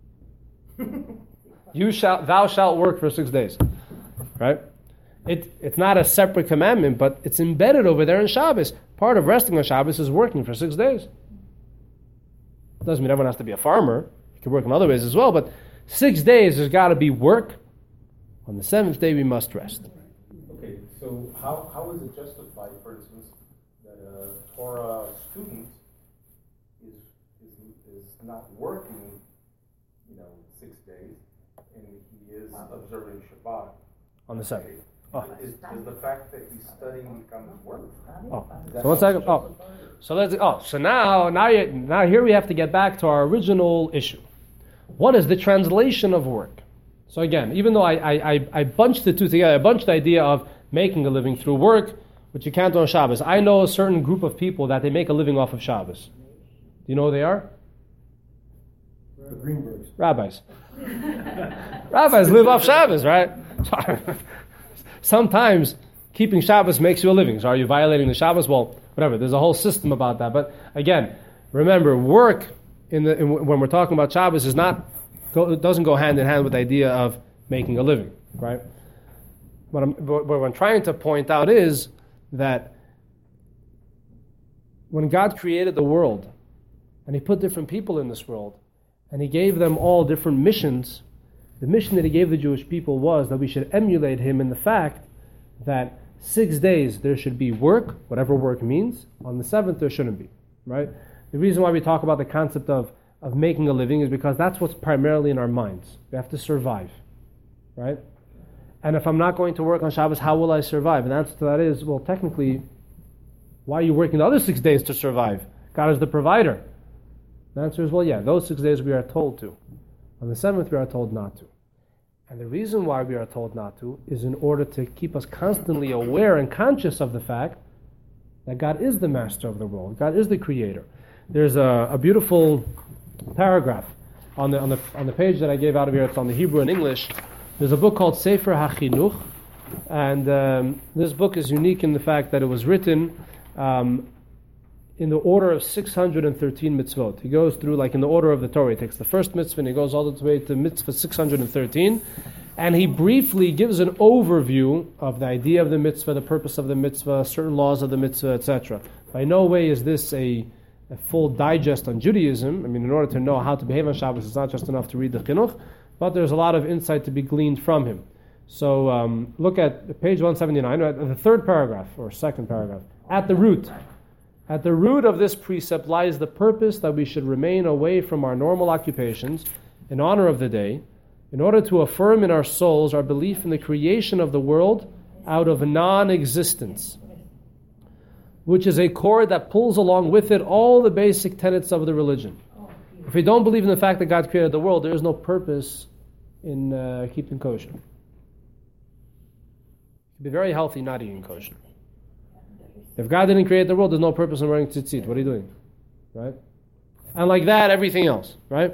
Speaker 1: You shall, thou shalt work for six days. Right? It, it's not a separate commandment, but it's embedded over there in Shabbos. Part of resting on Shabbos is working for six days. Doesn't mean everyone has to be a farmer. You can work in other ways as well, but six days there's got to be work. On the seventh day we must rest.
Speaker 4: Okay, so how, how is it justified, for instance, that a Torah student is, is, is not working, you know, six days, and he is observing Shabbat?
Speaker 1: On the seventh. Oh.
Speaker 4: Is, is the fact that he's studying becomes work?
Speaker 1: Oh, so one second. Oh, so let's. Oh, so now, now, you, now here we have to get back to our original issue. What is the translation of work? So again, even though I, I, I bunched the two together, I bunched the idea of making a living through work, which you can't do on Shabbos. I know a certain group of people that they make a living off of Shabbos. Do you know who they are?
Speaker 3: The Greenbergs.
Speaker 1: Rabbis. Rabbis live off Shabbos, right? Sometimes keeping Shabbos makes you a living. So are you violating the Shabbos? Well, whatever. There's a whole system about that. But again, remember, work in the in, when we're talking about Shabbos is not go, it doesn't go hand in hand with the idea of making a living, right? What I'm, what I'm trying to point out is that when God created the world and He put different people in this world and He gave them all different missions, the mission that He gave the Jewish people was that we should emulate Him in the fact that six days there should be work, whatever work means. On the seventh there shouldn't be, right? The reason why we talk about the concept of, of making a living is because that's what's primarily in our minds. We have to survive, right? And if I'm not going to work on Shabbos, how will I survive? And the answer to that is, well, technically, why are you working the other six days to survive? God is the provider. The answer is, well, yeah, those six days we are told to. On the seventh, we are told not to. And the reason why we are told not to is in order to keep us constantly aware and conscious of the fact that God is the master of the world. God is the creator. There's a, a beautiful paragraph on the, on the on the page that I gave out of here. It's on the Hebrew and English. There's a book called Sefer HaChinuch, and um, this book is unique in the fact that it was written um, in the order of six hundred thirteen mitzvot. He goes through, like in the order of the Torah. He takes the first mitzvah and he goes all the way to mitzvah six hundred thirteen, and he briefly gives an overview of the idea of the mitzvah, the purpose of the mitzvah, certain laws of the mitzvah, et cetera. By no way is this a, a full digest on Judaism. I mean, in order to know how to behave on Shabbos, it's not just enough to read the Chinuch, but there's a lot of insight to be gleaned from him. So um, look at page one seventy-nine, at the third paragraph, or second paragraph. At the root. At the root of this precept lies the purpose that we should remain away from our normal occupations in honor of the day, in order to affirm in our souls our belief in the creation of the world out of non-existence, which is a cord that pulls along with it all the basic tenets of the religion. If we don't believe in the fact that God created the world, there is no purpose in uh, keeping kosher. To be very healthy, not eating kosher. If God didn't create the world, there's no purpose in wearing tzitzit. What are you doing? Right? And like that, everything else. Right?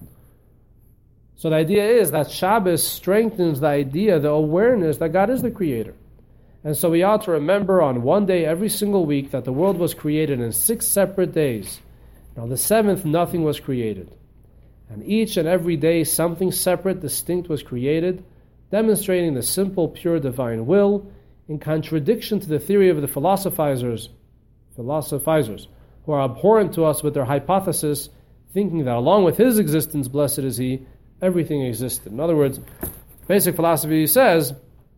Speaker 1: So the idea is that Shabbos strengthens the idea, the awareness that God is the creator. And so we ought to remember on one day every single week that the world was created in six separate days. And on the seventh, nothing was created. And each and every day, something separate, distinct was created, demonstrating the simple, pure divine will, in contradiction to the theory of the philosophizers, philosophizers, who are abhorrent to us with their hypothesis, thinking that along with his existence, blessed is he, everything existed. In other words, basic philosophy says,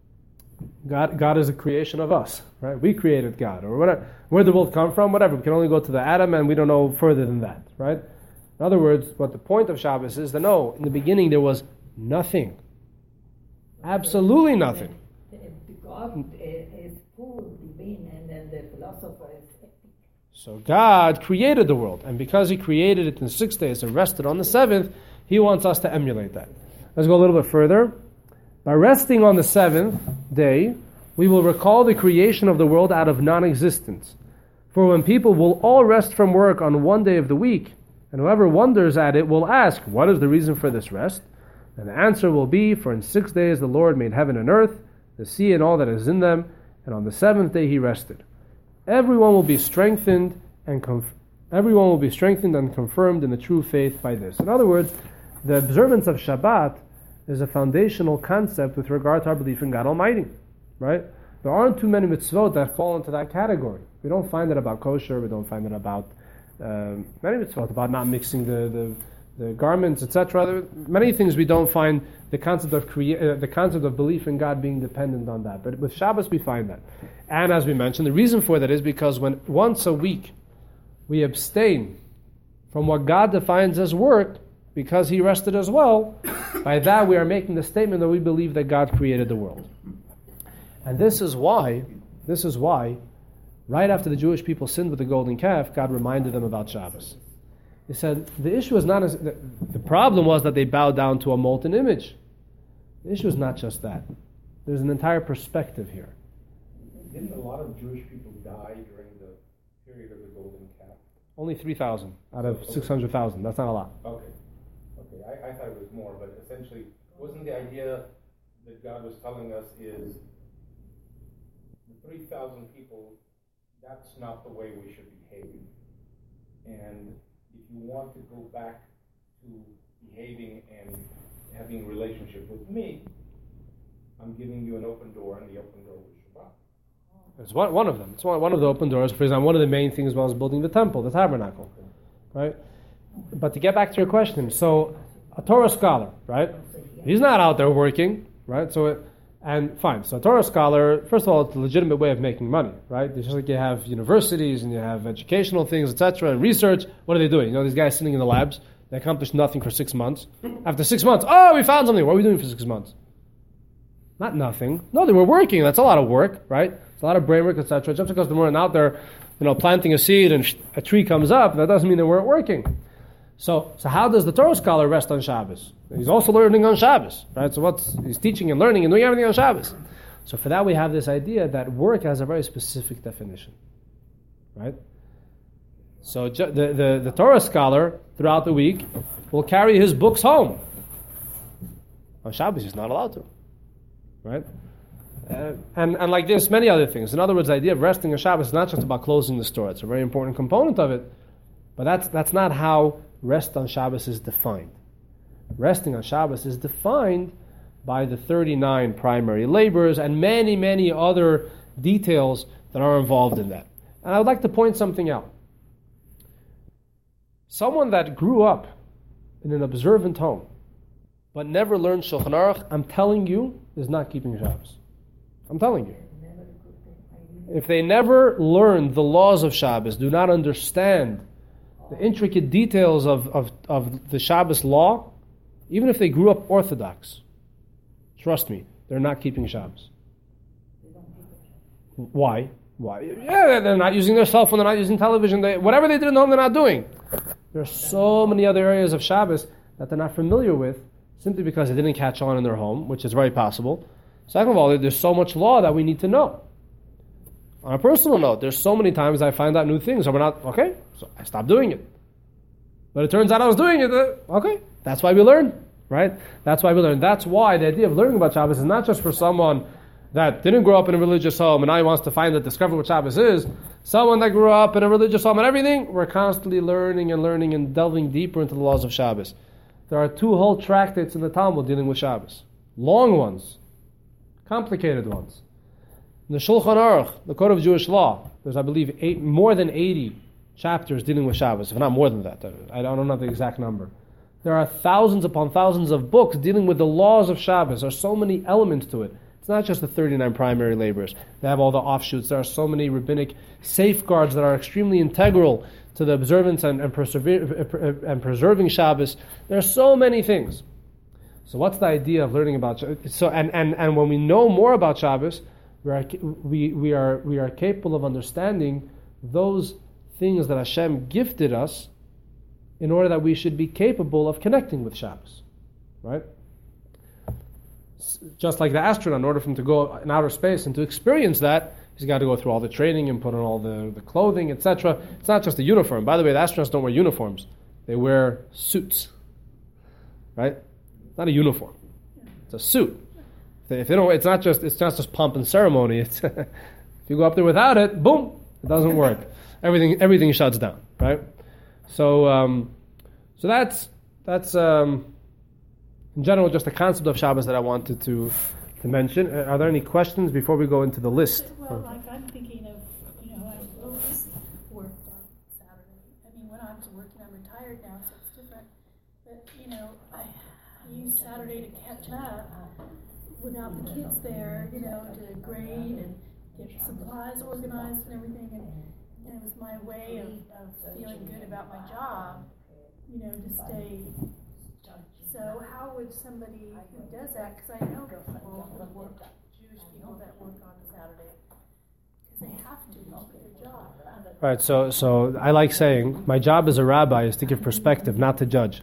Speaker 1: God, God is a creation of us, right? We created God, or whatever. Where did the world come from? Whatever. We can only go to the atom, and we don't know further than that, right? In other words, what the point of Shabbos is that no, in the beginning there was nothing. Absolutely nothing.
Speaker 2: God is full divine, and then the philosopher is.
Speaker 1: So God created the world, and because He created it in six days and rested on the seventh, He wants us to emulate that. Let's go a little bit further. By resting on the seventh day, we will recall the creation of the world out of non-existence. For when people will all rest from work on one day of the week, and whoever wonders at it will ask, what is the reason for this rest? And the answer will be, for in six days the Lord made heaven and earth, the sea and all that is in them, and on the seventh day He rested. Everyone will be strengthened and conf- everyone will be strengthened and confirmed in the true faith by this. In other words, the observance of Shabbat is a foundational concept with regard to our belief in God Almighty, right? There aren't too many mitzvot that fall into that category. We don't find it about kosher. We don't find it about uh, many mitzvot about not mixing the the, the garments, et cetera. Many things we don't find the concept of crea- uh, the concept of belief in God being dependent on that. But with Shabbos we find that, and as we mentioned, the reason for that is because when once a week we abstain from what God defines as work, because He rested as well, by that we are making the statement that we believe that God created the world. And this is why, this is why, right after the Jewish people sinned with the golden calf, God reminded them about Shabbos. He said, the issue is not, as, the, the problem was that they bowed down to a molten image. The issue is not just that. There's an entire perspective here.
Speaker 4: Didn't a lot of Jewish people die during the period of the golden calf?
Speaker 1: Only three thousand out of six hundred thousand. That's not a lot.
Speaker 4: Okay. Okay, I, I thought it was more, but essentially, wasn't the idea that God was telling us is the three thousand people, that's not the way we should behave. And if you want to go back to behaving and having a relationship with me, I'm giving you an open door, and the open door was Shabbat.
Speaker 1: It's one, one of them. It's one, one of the open doors. For example, one of the main things was building the temple, the tabernacle, right? But to get back to your question, so a Torah scholar, right? He's not out there working, right? So, it, and fine. So a Torah scholar, first of all, it's a legitimate way of making money, right? It's just like you have universities and you have educational things, et cetera, and research. What are they doing? You know, these guys sitting in the labs, they accomplish nothing for six months. After six months, oh, we found something. What are we doing for six months? Not nothing. No, they were working. That's a lot of work, right? It's a lot of brain work, et cetera. Just because they weren't out there, you know, planting a seed and a tree comes up, that doesn't mean they weren't working. So, so how does the Torah scholar rest on Shabbos? He's also learning on Shabbos, right? So what's he's teaching and learning and doing everything on Shabbos. So for that we have this idea that work has a very specific definition, right? So ju- the, the, the Torah scholar throughout the week will carry his books home. On Shabbos he's not allowed to, right? Uh, and, and like this, many other things. In other words, the idea of resting on Shabbos is not just about closing the store. It's a very important component of it. But that's that's not how rest on Shabbos is defined. Resting on Shabbos is defined by the thirty-nine primary labors and many, many other details that are involved in that. And I would like to point something out. Someone that grew up in an observant home but never learned Shulchan Aruch, I'm telling you, is not keeping Shabbos. I'm telling you. If they never learn the laws of Shabbos, do not understand the intricate details of, of, of the Shabbos law, even if they grew up Orthodox, trust me, they're not keeping Shabbos. Why? Why? Yeah, they're not using their cell phone, they're not using television, they, whatever they did in home, they're not doing. There are so many other areas of Shabbos that they're not familiar with, simply because they didn't catch on in their home, which is very possible. Second of all, there's so much law that we need to know. On a personal note, there's so many times I find out new things, so we're not, okay, so I stopped doing it. But it turns out I was doing it, uh, okay, that's why we learn, right? That's why we learn. That's why the idea of learning about Shabbos is not just for someone that didn't grow up in a religious home and now he wants to find and discover what Shabbos is. Someone that grew up in a religious home and everything, we're constantly learning and learning and delving deeper into the laws of Shabbos. There are two whole tractates in the Talmud dealing with Shabbos. Long ones. Complicated ones. In the Shulchan Aruch, the Code of Jewish Law, there's, I believe, eight, more than eighty chapters dealing with Shabbos, if not more than that. I don't know the exact number. There are thousands upon thousands of books dealing with the laws of Shabbos. There are so many elements to it. It's not just the thirty-nine primary labors. They have all the offshoots. There are so many rabbinic safeguards that are extremely integral to the observance and, and, persever- and preserving Shabbos. There are so many things. So what's the idea of learning about Shabbos? So, and, and, and when we know more about Shabbos, we are, we, we, are, we are capable of understanding those things that Hashem gifted us in order that we should be capable of connecting with Shabbos. Right? Just like the astronaut, in order for him to go in outer space and to experience that, he's got to go through all the training and put on all the, the clothing, et cetera. It's not just a uniform. By the way, the astronauts don't wear uniforms. They wear suits. Right? It's not a uniform. It's a suit. If they don't, it's not just it's not just pomp and ceremony. It's if you go up there without it, boom, it doesn't work. Everything everything shuts down, right? So um, so that's that's um, in general just the concept of Shabbos that I wanted to to mention. Uh, are there any questions before we go into the list?
Speaker 7: Well, like I'm thinking of, you know, I've always worked on Saturday. I mean, when I was working, I'm retired now, so it's different. But you know, I use Saturday to catch up without the kids there, you know, to grade and get supplies organized and everything. And, and it was my way of, of feeling good about my job, you know, to stay. So how would somebody who does that, because I know people who work, Jewish people that work on Saturday, because they have to keep their job.
Speaker 1: Right, so so I like saying, my job as a rabbi is to give perspective, not to judge.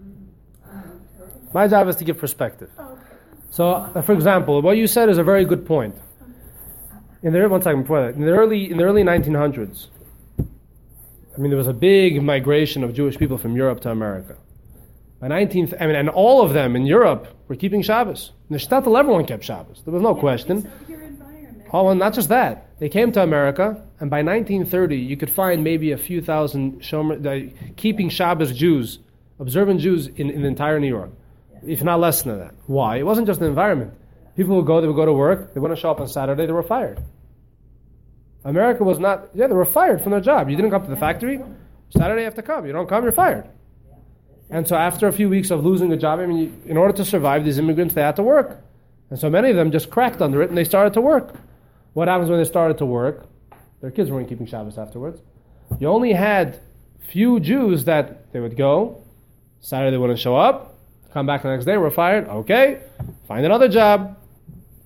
Speaker 1: My job is to give perspective. So, uh, for example, what you said is a very good point. In the one second before that, in the early in the early nineteen hundreds, I mean, there was a big migration of Jewish people from Europe to America. By nineteenth, I mean, and all of them in Europe were keeping Shabbos. In the shtetl, everyone kept Shabbos. There was no question. Oh, well, not just that. They came to America, and by nineteen thirty, you could find maybe a few thousand shomer, uh, keeping Shabbos Jews, observant Jews in, in the entire New York. If not less than that. Why? It wasn't just the environment. People would go, they would go to work, they wouldn't show up on Saturday, they were fired. America was not, yeah, they were fired from their job. You didn't come to the factory, Saturday you have to come. You don't come, you're fired. And so after a few weeks of losing a job, I mean, you, in order to survive, these immigrants, they had to work. And so many of them just cracked under it and they started to work. What happens when they started to work? Their kids weren't keeping Shabbos afterwards. You only had few Jews that they would go, Saturday they wouldn't show up, come back the next day, we're fired, okay, find another job.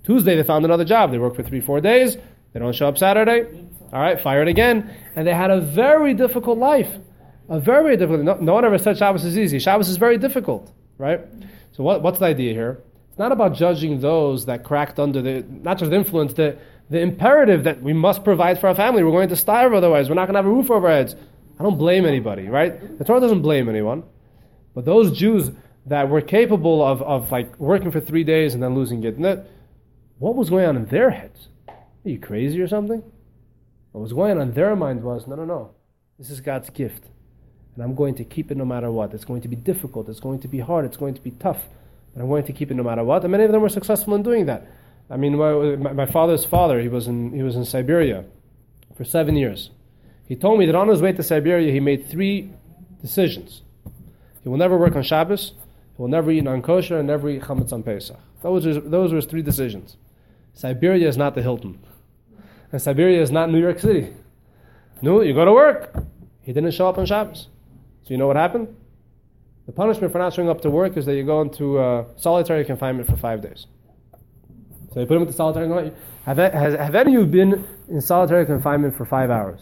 Speaker 1: Tuesday they found another job. They work for three, four days. They don't show up Saturday. All right, fired again. And they had a very difficult life. A very difficult. No, no one ever said Shabbos is easy. Shabbos is very difficult, right? So what, what's the idea here? It's not about judging those that cracked under the, not just the influence, the, the imperative that we must provide for our family. We're going to starve otherwise. We're not going to have a roof over our heads. I don't blame anybody, right? The Torah doesn't blame anyone. But those Jews that were capable of, of like working for three days and then losing it, what was going on in their heads? Are you crazy or something? What was going on in their mind was, no, no, no. This is God's gift. And I'm going to keep it no matter what. It's going to be difficult. It's going to be hard. It's going to be tough. But I'm going to keep it no matter what. And many of them were successful in doing that. I mean, my, my father's father, he was in he was in Siberia for seven years. He told me that on his way to Siberia, he made three decisions. He will never work on Shabbos. He will never eat non-kosher and never eat chametz on Pesach. Those were, those were his three decisions. Siberia is not the Hilton. And Siberia is not New York City. No, you go to work. He didn't show up on Shabbos. So you know what happened? The punishment for not showing up to work is that you go into uh, solitary confinement for five days. So they put him into solitary confinement. Have, has, have any of you been in solitary confinement for five hours?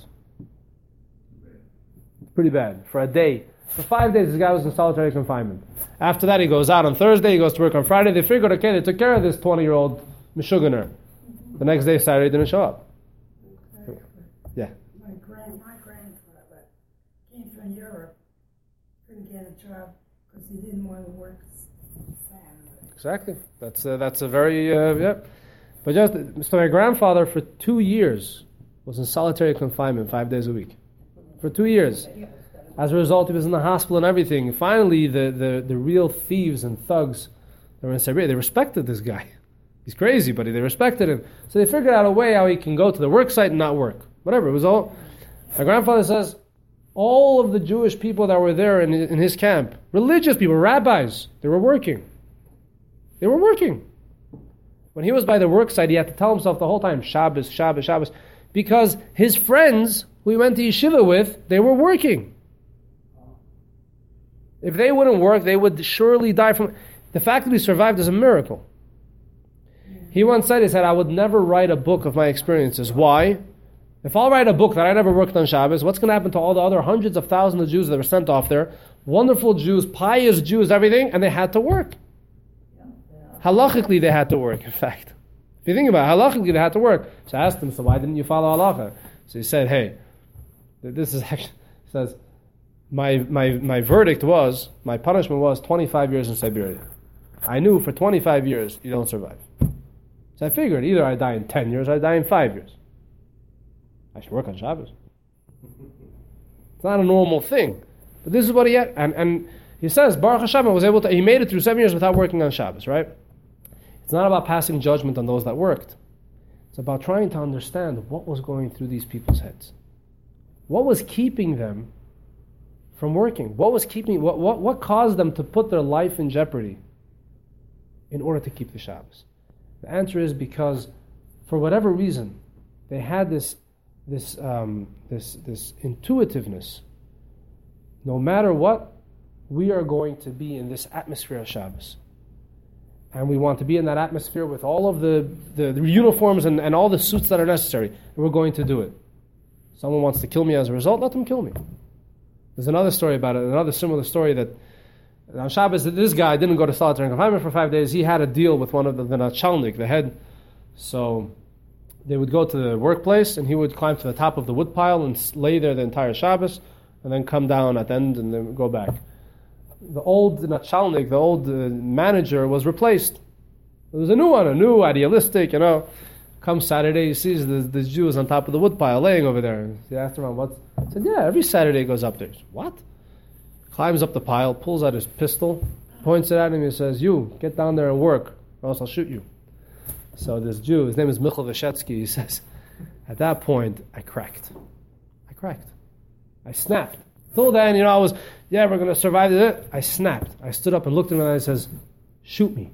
Speaker 1: It's pretty bad. For a day. For five days, this guy was in solitary confinement. After that, he goes out on Thursday, he goes to work on Friday. They figured, okay, they took care of this twenty-year-old Meshuggah. The next day, Saturday, didn't show up. Yeah.
Speaker 8: My grand, my grandfather came from Europe, couldn't get a job because he didn't want to work Saturday.
Speaker 1: Exactly. That's a, that's a very uh, yeah. But just so my grandfather for two years was in solitary confinement five days a week. For two years. As a result, he was in the hospital and everything. Finally, the, the, the real thieves and thugs that were in Siberia, they respected this guy. He's crazy, but they respected him. So they figured out a way how he can go to the work site and not work. Whatever, it was all. My grandfather says, all of the Jewish people that were there in, in his camp, religious people, rabbis, they were working. They were working. When he was by the work site, he had to tell himself the whole time, Shabbos, Shabbos, Shabbos, because his friends who he went to yeshiva with, they were working. If they wouldn't work, they would surely die from... The fact that we survived is a miracle. He once said, he said, I would never write a book of my experiences. Why? If I'll write a book that I never worked on Shabbos, what's going to happen to all the other hundreds of thousands of Jews that were sent off there? Wonderful Jews, pious Jews, everything, and they had to work. Halachically, they had to work, in fact. If you think about it, halachically, they had to work. So I asked him, so why didn't you follow halacha? So he said, hey, this is actually... He says... My, my my verdict was, my punishment was twenty-five years in Siberia. I knew for twenty-five years you don't survive. So I figured either I die in ten years or I die in five years. I should work on Shabbos. It's not a normal thing. But this is what he had. And, and he says, Baruch Hashem was able to, he made it through seven years without working on Shabbos, right? It's not about passing judgment on those that worked. It's about trying to understand what was going through these people's heads. What was keeping them from working? What was keeping? What, what what caused them to put their life in jeopardy in order to keep the Shabbos? The answer is because, for whatever reason, they had this this um, this this intuitiveness. No matter what, we are going to be in this atmosphere of Shabbos, and we want to be in that atmosphere with all of the the, the uniforms and, and all the suits that are necessary. And we're going to do it. Someone wants to kill me as a result, let them kill me. There's another story about it, another similar story that on Shabbos, this guy didn't go to solitary confinement for five days. He had a deal with one of the, the Nachalnik, the head. So they would go to the workplace and he would climb to the top of the woodpile and lay there the entire Shabbos and then come down at the end and then go back. The old Nachalnik, the old uh, manager was replaced. There was a new one, a new, idealistic, you know. Comes Saturday, he sees the, the Jews on top of the woodpile laying over there. He asked around, what? He said, yeah, every Saturday he goes up there. Said, what? Climbs up the pile, pulls out his pistol, points it at him and says, you, get down there and work, or else I'll shoot you. So this Jew, his name is Michael Veshetsky, he says, at that point, I cracked. I cracked. I snapped. Till then, you know, I was, yeah, we're going to survive it. I snapped. I stood up and looked at him and I says, shoot me.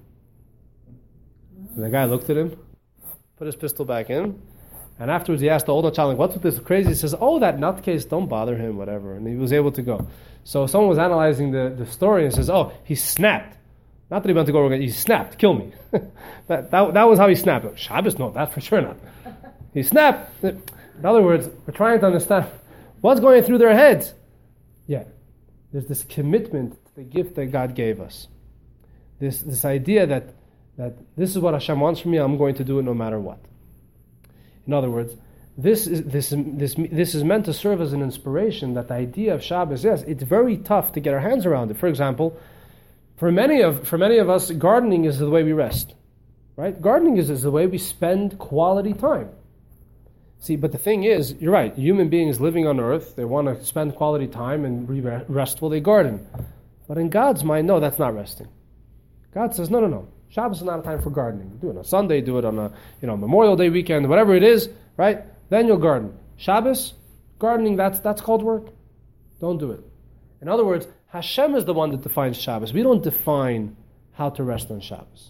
Speaker 1: And the guy looked at him, put his pistol back in, and afterwards he asked the older child, like, what's with this crazy? He says, oh, that nutcase, don't bother him, whatever. And he was able to go. So someone was analyzing the, the story and says, oh, he snapped. Not that he went to go, he snapped, kill me. that, that, that was how he snapped. Shabbos, no, that for sure not. He snapped. In other words, we're trying to understand what's going through their heads. Yeah, there's this commitment to the gift that God gave us. This this idea that, that this is what Hashem wants from me, I'm going to do it no matter what. In other words, this is this this this is meant to serve as an inspiration that the idea of Shabbos, yes, it's very tough to get our hands around it. For example, for many of for many of us, gardening is the way we rest. Right? Gardening is, is the way we spend quality time. See, but the thing is, you're right, human beings living on earth, they want to spend quality time and be restful, they garden. But in God's mind, no, that's not resting. God says, no, no, no. Shabbos is not a time for gardening. Do it on a Sunday, do it on a you know Memorial Day weekend, whatever it is, right? Then you'll garden. Shabbos, gardening, that's that's called work. Don't do it. In other words, Hashem is the one that defines Shabbos. We don't define how to rest on Shabbos.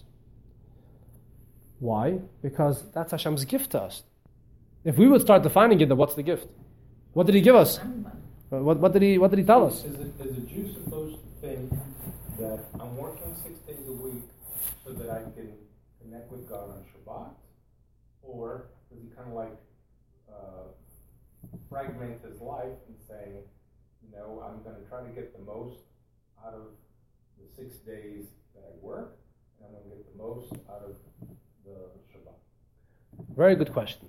Speaker 1: Why? Because that's Hashem's gift to us. If we would start defining it, then what's the gift? What did He give us? What, what did He What did He tell us?
Speaker 4: Is, it, is a Jew supposed to think that I'm working six days a week so that I can connect with God on Shabbat? Or does he kind of like uh, fragment his life and say, you know, I'm going to try to get the most out of the six days that I work, and I'm going to get the most out of the Shabbat?
Speaker 1: Very good question.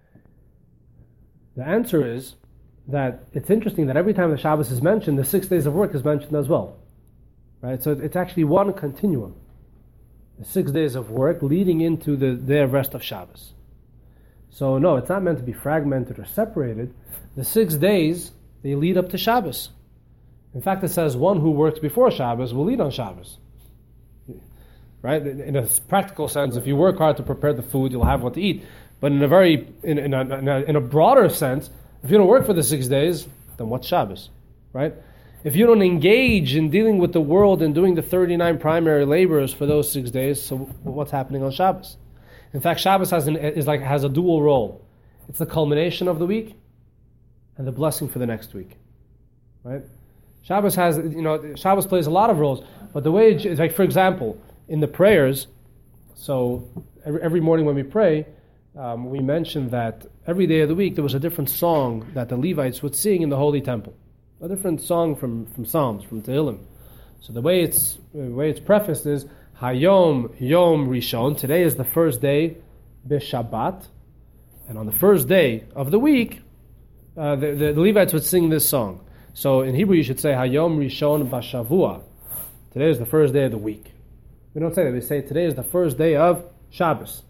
Speaker 1: The answer is that it's interesting that every time the Shabbos is mentioned, the six days of work is mentioned as well. Right? So it's actually one continuum. The six days of work leading into the day of rest of Shabbos. So no, it's not meant to be fragmented or separated. The six days, they lead up to Shabbos. In fact, it says one who works before Shabbos will lead on Shabbos. Right? In a practical sense, if you work hard to prepare the food, you'll have what to eat. But in a very, in, in, a, in, a, in a broader sense, if you don't work for the six days, then what's Shabbos? Right? If you don't engage in dealing with the world and doing the thirty-nine primary labors for those six days, so what's happening on Shabbos? In fact, Shabbos has an, is like has a dual role. It's the culmination of the week and the blessing for the next week. Right? Shabbos has, you know, Shabbos plays a lot of roles, but the way, it's like, for example, in the prayers, so every, every morning when we pray, um, we mention that every day of the week there was a different song that the Levites would sing in the Holy Temple. A different song from, from Psalms, from Tehillim. So the way it's the way it's prefaced is Hayom Yom Rishon. Today is the first day, B'Shabbat, and on the first day of the week, uh, the, the, the Levites would sing this song. So in Hebrew you should say Hayom Rishon B'Shavua. Today is the first day of the week. We don't say that. We say today is the first day of Shabbos.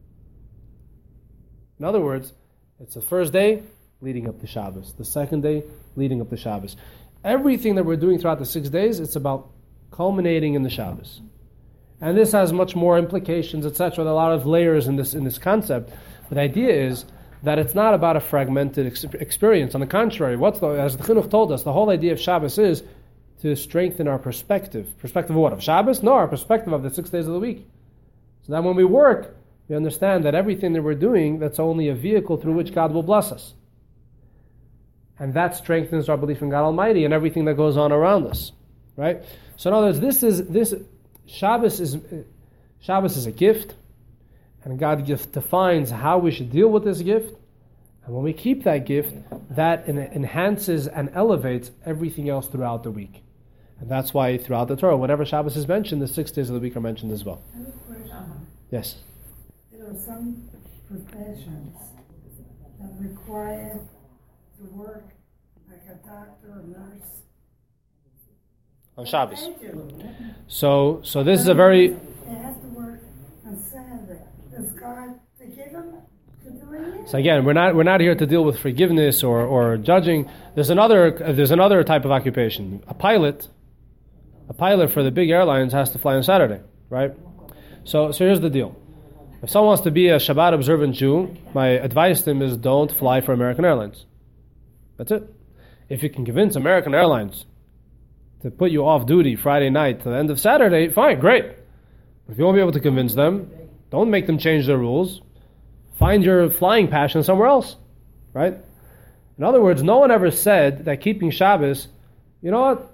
Speaker 1: In other words, it's the first day leading up to Shabbos. The second day leading up to Shabbos. Everything that we're doing throughout the six days, it's about culminating in the Shabbos. And this has much more implications, et cetera. There are a lot of layers in this in this concept. But the idea is that it's not about a fragmented ex- experience. On the contrary, what's the, as the Chinuch told us, the whole idea of Shabbos is to strengthen our perspective. Perspective of what? Of Shabbos? No, our perspective of the six days of the week. So that when we work, we understand that everything that we're doing, that's only a vehicle through which God will bless us. And that strengthens our belief in God Almighty and everything that goes on around us. Right? So in other words, this is this Shabbos is Shabbos is a gift, and God defines how we should deal with this gift. And when we keep that gift, that enhances and elevates everything else throughout the week. And that's why throughout the Torah, whenever Shabbos is mentioned, the six days of the week are mentioned as well.
Speaker 8: I have a question.
Speaker 1: Yes.
Speaker 8: There are some professions that require to work like a doctor or nurse
Speaker 1: On Shabbos. So, so this is a very.
Speaker 8: They have to work on Saturday. Does God forgive them for doing it?
Speaker 1: So again, we're not we're not here to deal with forgiveness or, or judging. There's another there's another type of occupation. A pilot, a pilot for the big airlines has to fly on Saturday, right? So, so here's the deal. If someone wants to be a Shabbat observant Jew, my advice to him is don't fly for American Airlines. That's it. If you can convince American Airlines to put you off duty Friday night to the end of Saturday, fine, great. But if you won't be able to convince them, don't make them change their rules. Find your flying passion somewhere else, right? In other words, no one ever said that keeping Shabbos, you know what,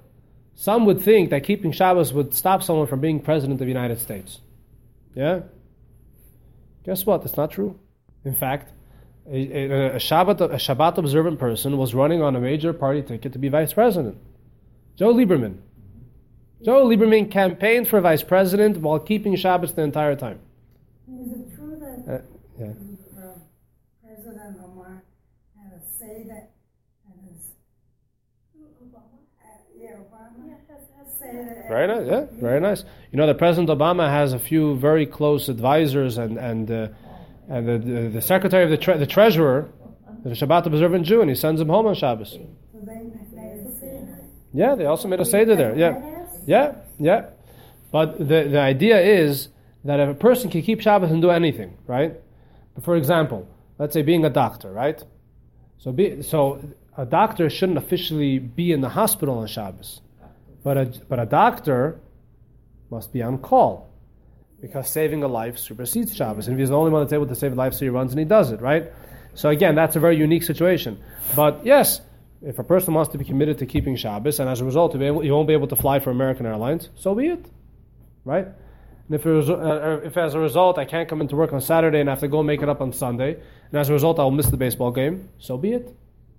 Speaker 1: some would think that keeping Shabbos would stop someone from being president of the United States. Yeah? Guess what? That's not true. In fact, a, a, a, Shabbat, a Shabbat observant person was running on a major party ticket to be vice president. Joe Lieberman. Joe Lieberman campaigned for vice president while keeping Shabbos the entire time.
Speaker 8: Is it true that
Speaker 1: Uh, yeah.
Speaker 8: uh, President Omar had a say that, and his,
Speaker 7: Obama.
Speaker 8: uh, yeah, Obama
Speaker 7: Yeah, has, has
Speaker 8: say that.
Speaker 1: Very nice, yeah, very nice. You know that President Obama has a few very close advisors, and and uh, and the, the the secretary of the tre- the treasurer is a Shabbat observant Jew, and he sends him home on Shabbos.
Speaker 8: So they made a say that.
Speaker 1: Yeah, they also made a seder there. Yeah, yeah, yeah. But the the idea is that if a person can keep Shabbos and do anything, right? But for example, let's say being a doctor, right? So be so a doctor shouldn't officially be in the hospital on Shabbos, but a but a doctor must be on call because saving a life supersedes Shabbos, and if he's the only one that's able to save a life, so he runs and he does it, right? So again, that's a very unique situation. But yes, if a person wants to be committed to keeping Shabbos, and as a result, he won't be able to fly for American Airlines, so be it, right? And if, it was, uh, if as a result I can't come into work on Saturday and I have to go make it up on Sunday, and as a result I'll miss the baseball game, so be it.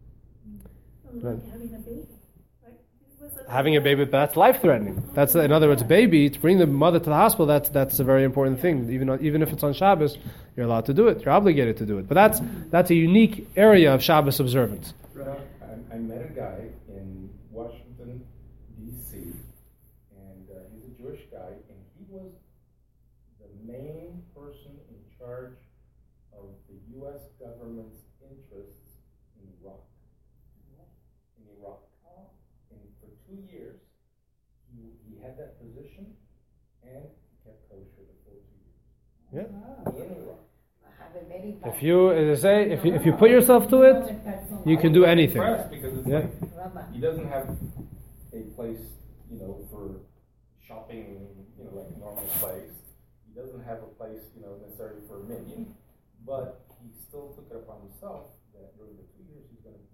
Speaker 7: Like
Speaker 1: Right.
Speaker 7: having a baby. Right? Was it-
Speaker 1: Having a baby, that's life-threatening. That's, in other words, a baby, to bring the mother to the hospital, that's that's a very important thing. Even even if it's on Shabbos, you're allowed to do it. You're obligated to do it. But that's that's a unique area of Shabbos observance.
Speaker 4: I, I met a guy in Washington, D C, and uh, he's a Jewish guy, and he was the main person in charge of the U S government's interests in Iraq. In Iraq. And for two years, he, he had that position, and he kept kosher the full two years.
Speaker 1: Yeah.
Speaker 4: In Iraq.
Speaker 1: If you, as I say, if you, if you put yourself to it, you can do anything.
Speaker 4: Impressed because it's
Speaker 1: Yeah.
Speaker 4: like, he doesn't have a place, you know, for shopping, you know, like a normal place. He doesn't have a place, you know, necessarily for a minion, but he still took it upon himself that during the two years he's going to be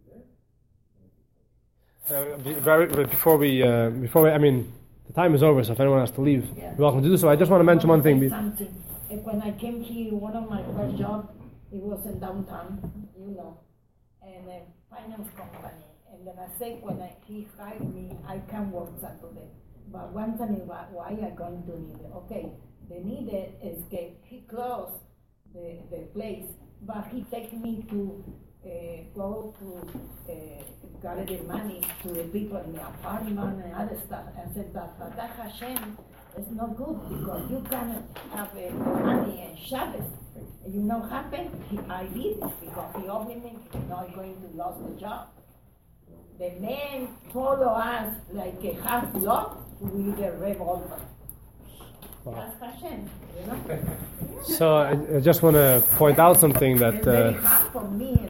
Speaker 4: there.
Speaker 1: Uh, be- very, but before we, uh, before we, I mean, the time is over, so if anyone has to leave,
Speaker 2: Yeah.
Speaker 1: you're welcome to do so. I just want to mention one thing.
Speaker 2: Something. Uh, When I came here, one of my first jobs, it was in downtown, you know, and a finance company. And then I said, when I, he hired me, I can work Saturday. But one time, why, why are going to need it? Okay, the need it is that he closed the, the place, but he takes me to uh, go to uh, gather the money to the people in the apartment and other stuff. And said, but, but that Hashem is not good because you cannot have uh, money and Shabbos. And you know what happened? He, I did because he offered me, not going to lose the job. The man follow us like a half block with a revolver.
Speaker 1: Wow.
Speaker 2: That's Hashem, you know?
Speaker 1: So I, I just want to point out something that.
Speaker 2: It's very
Speaker 1: Uh,
Speaker 2: hard for me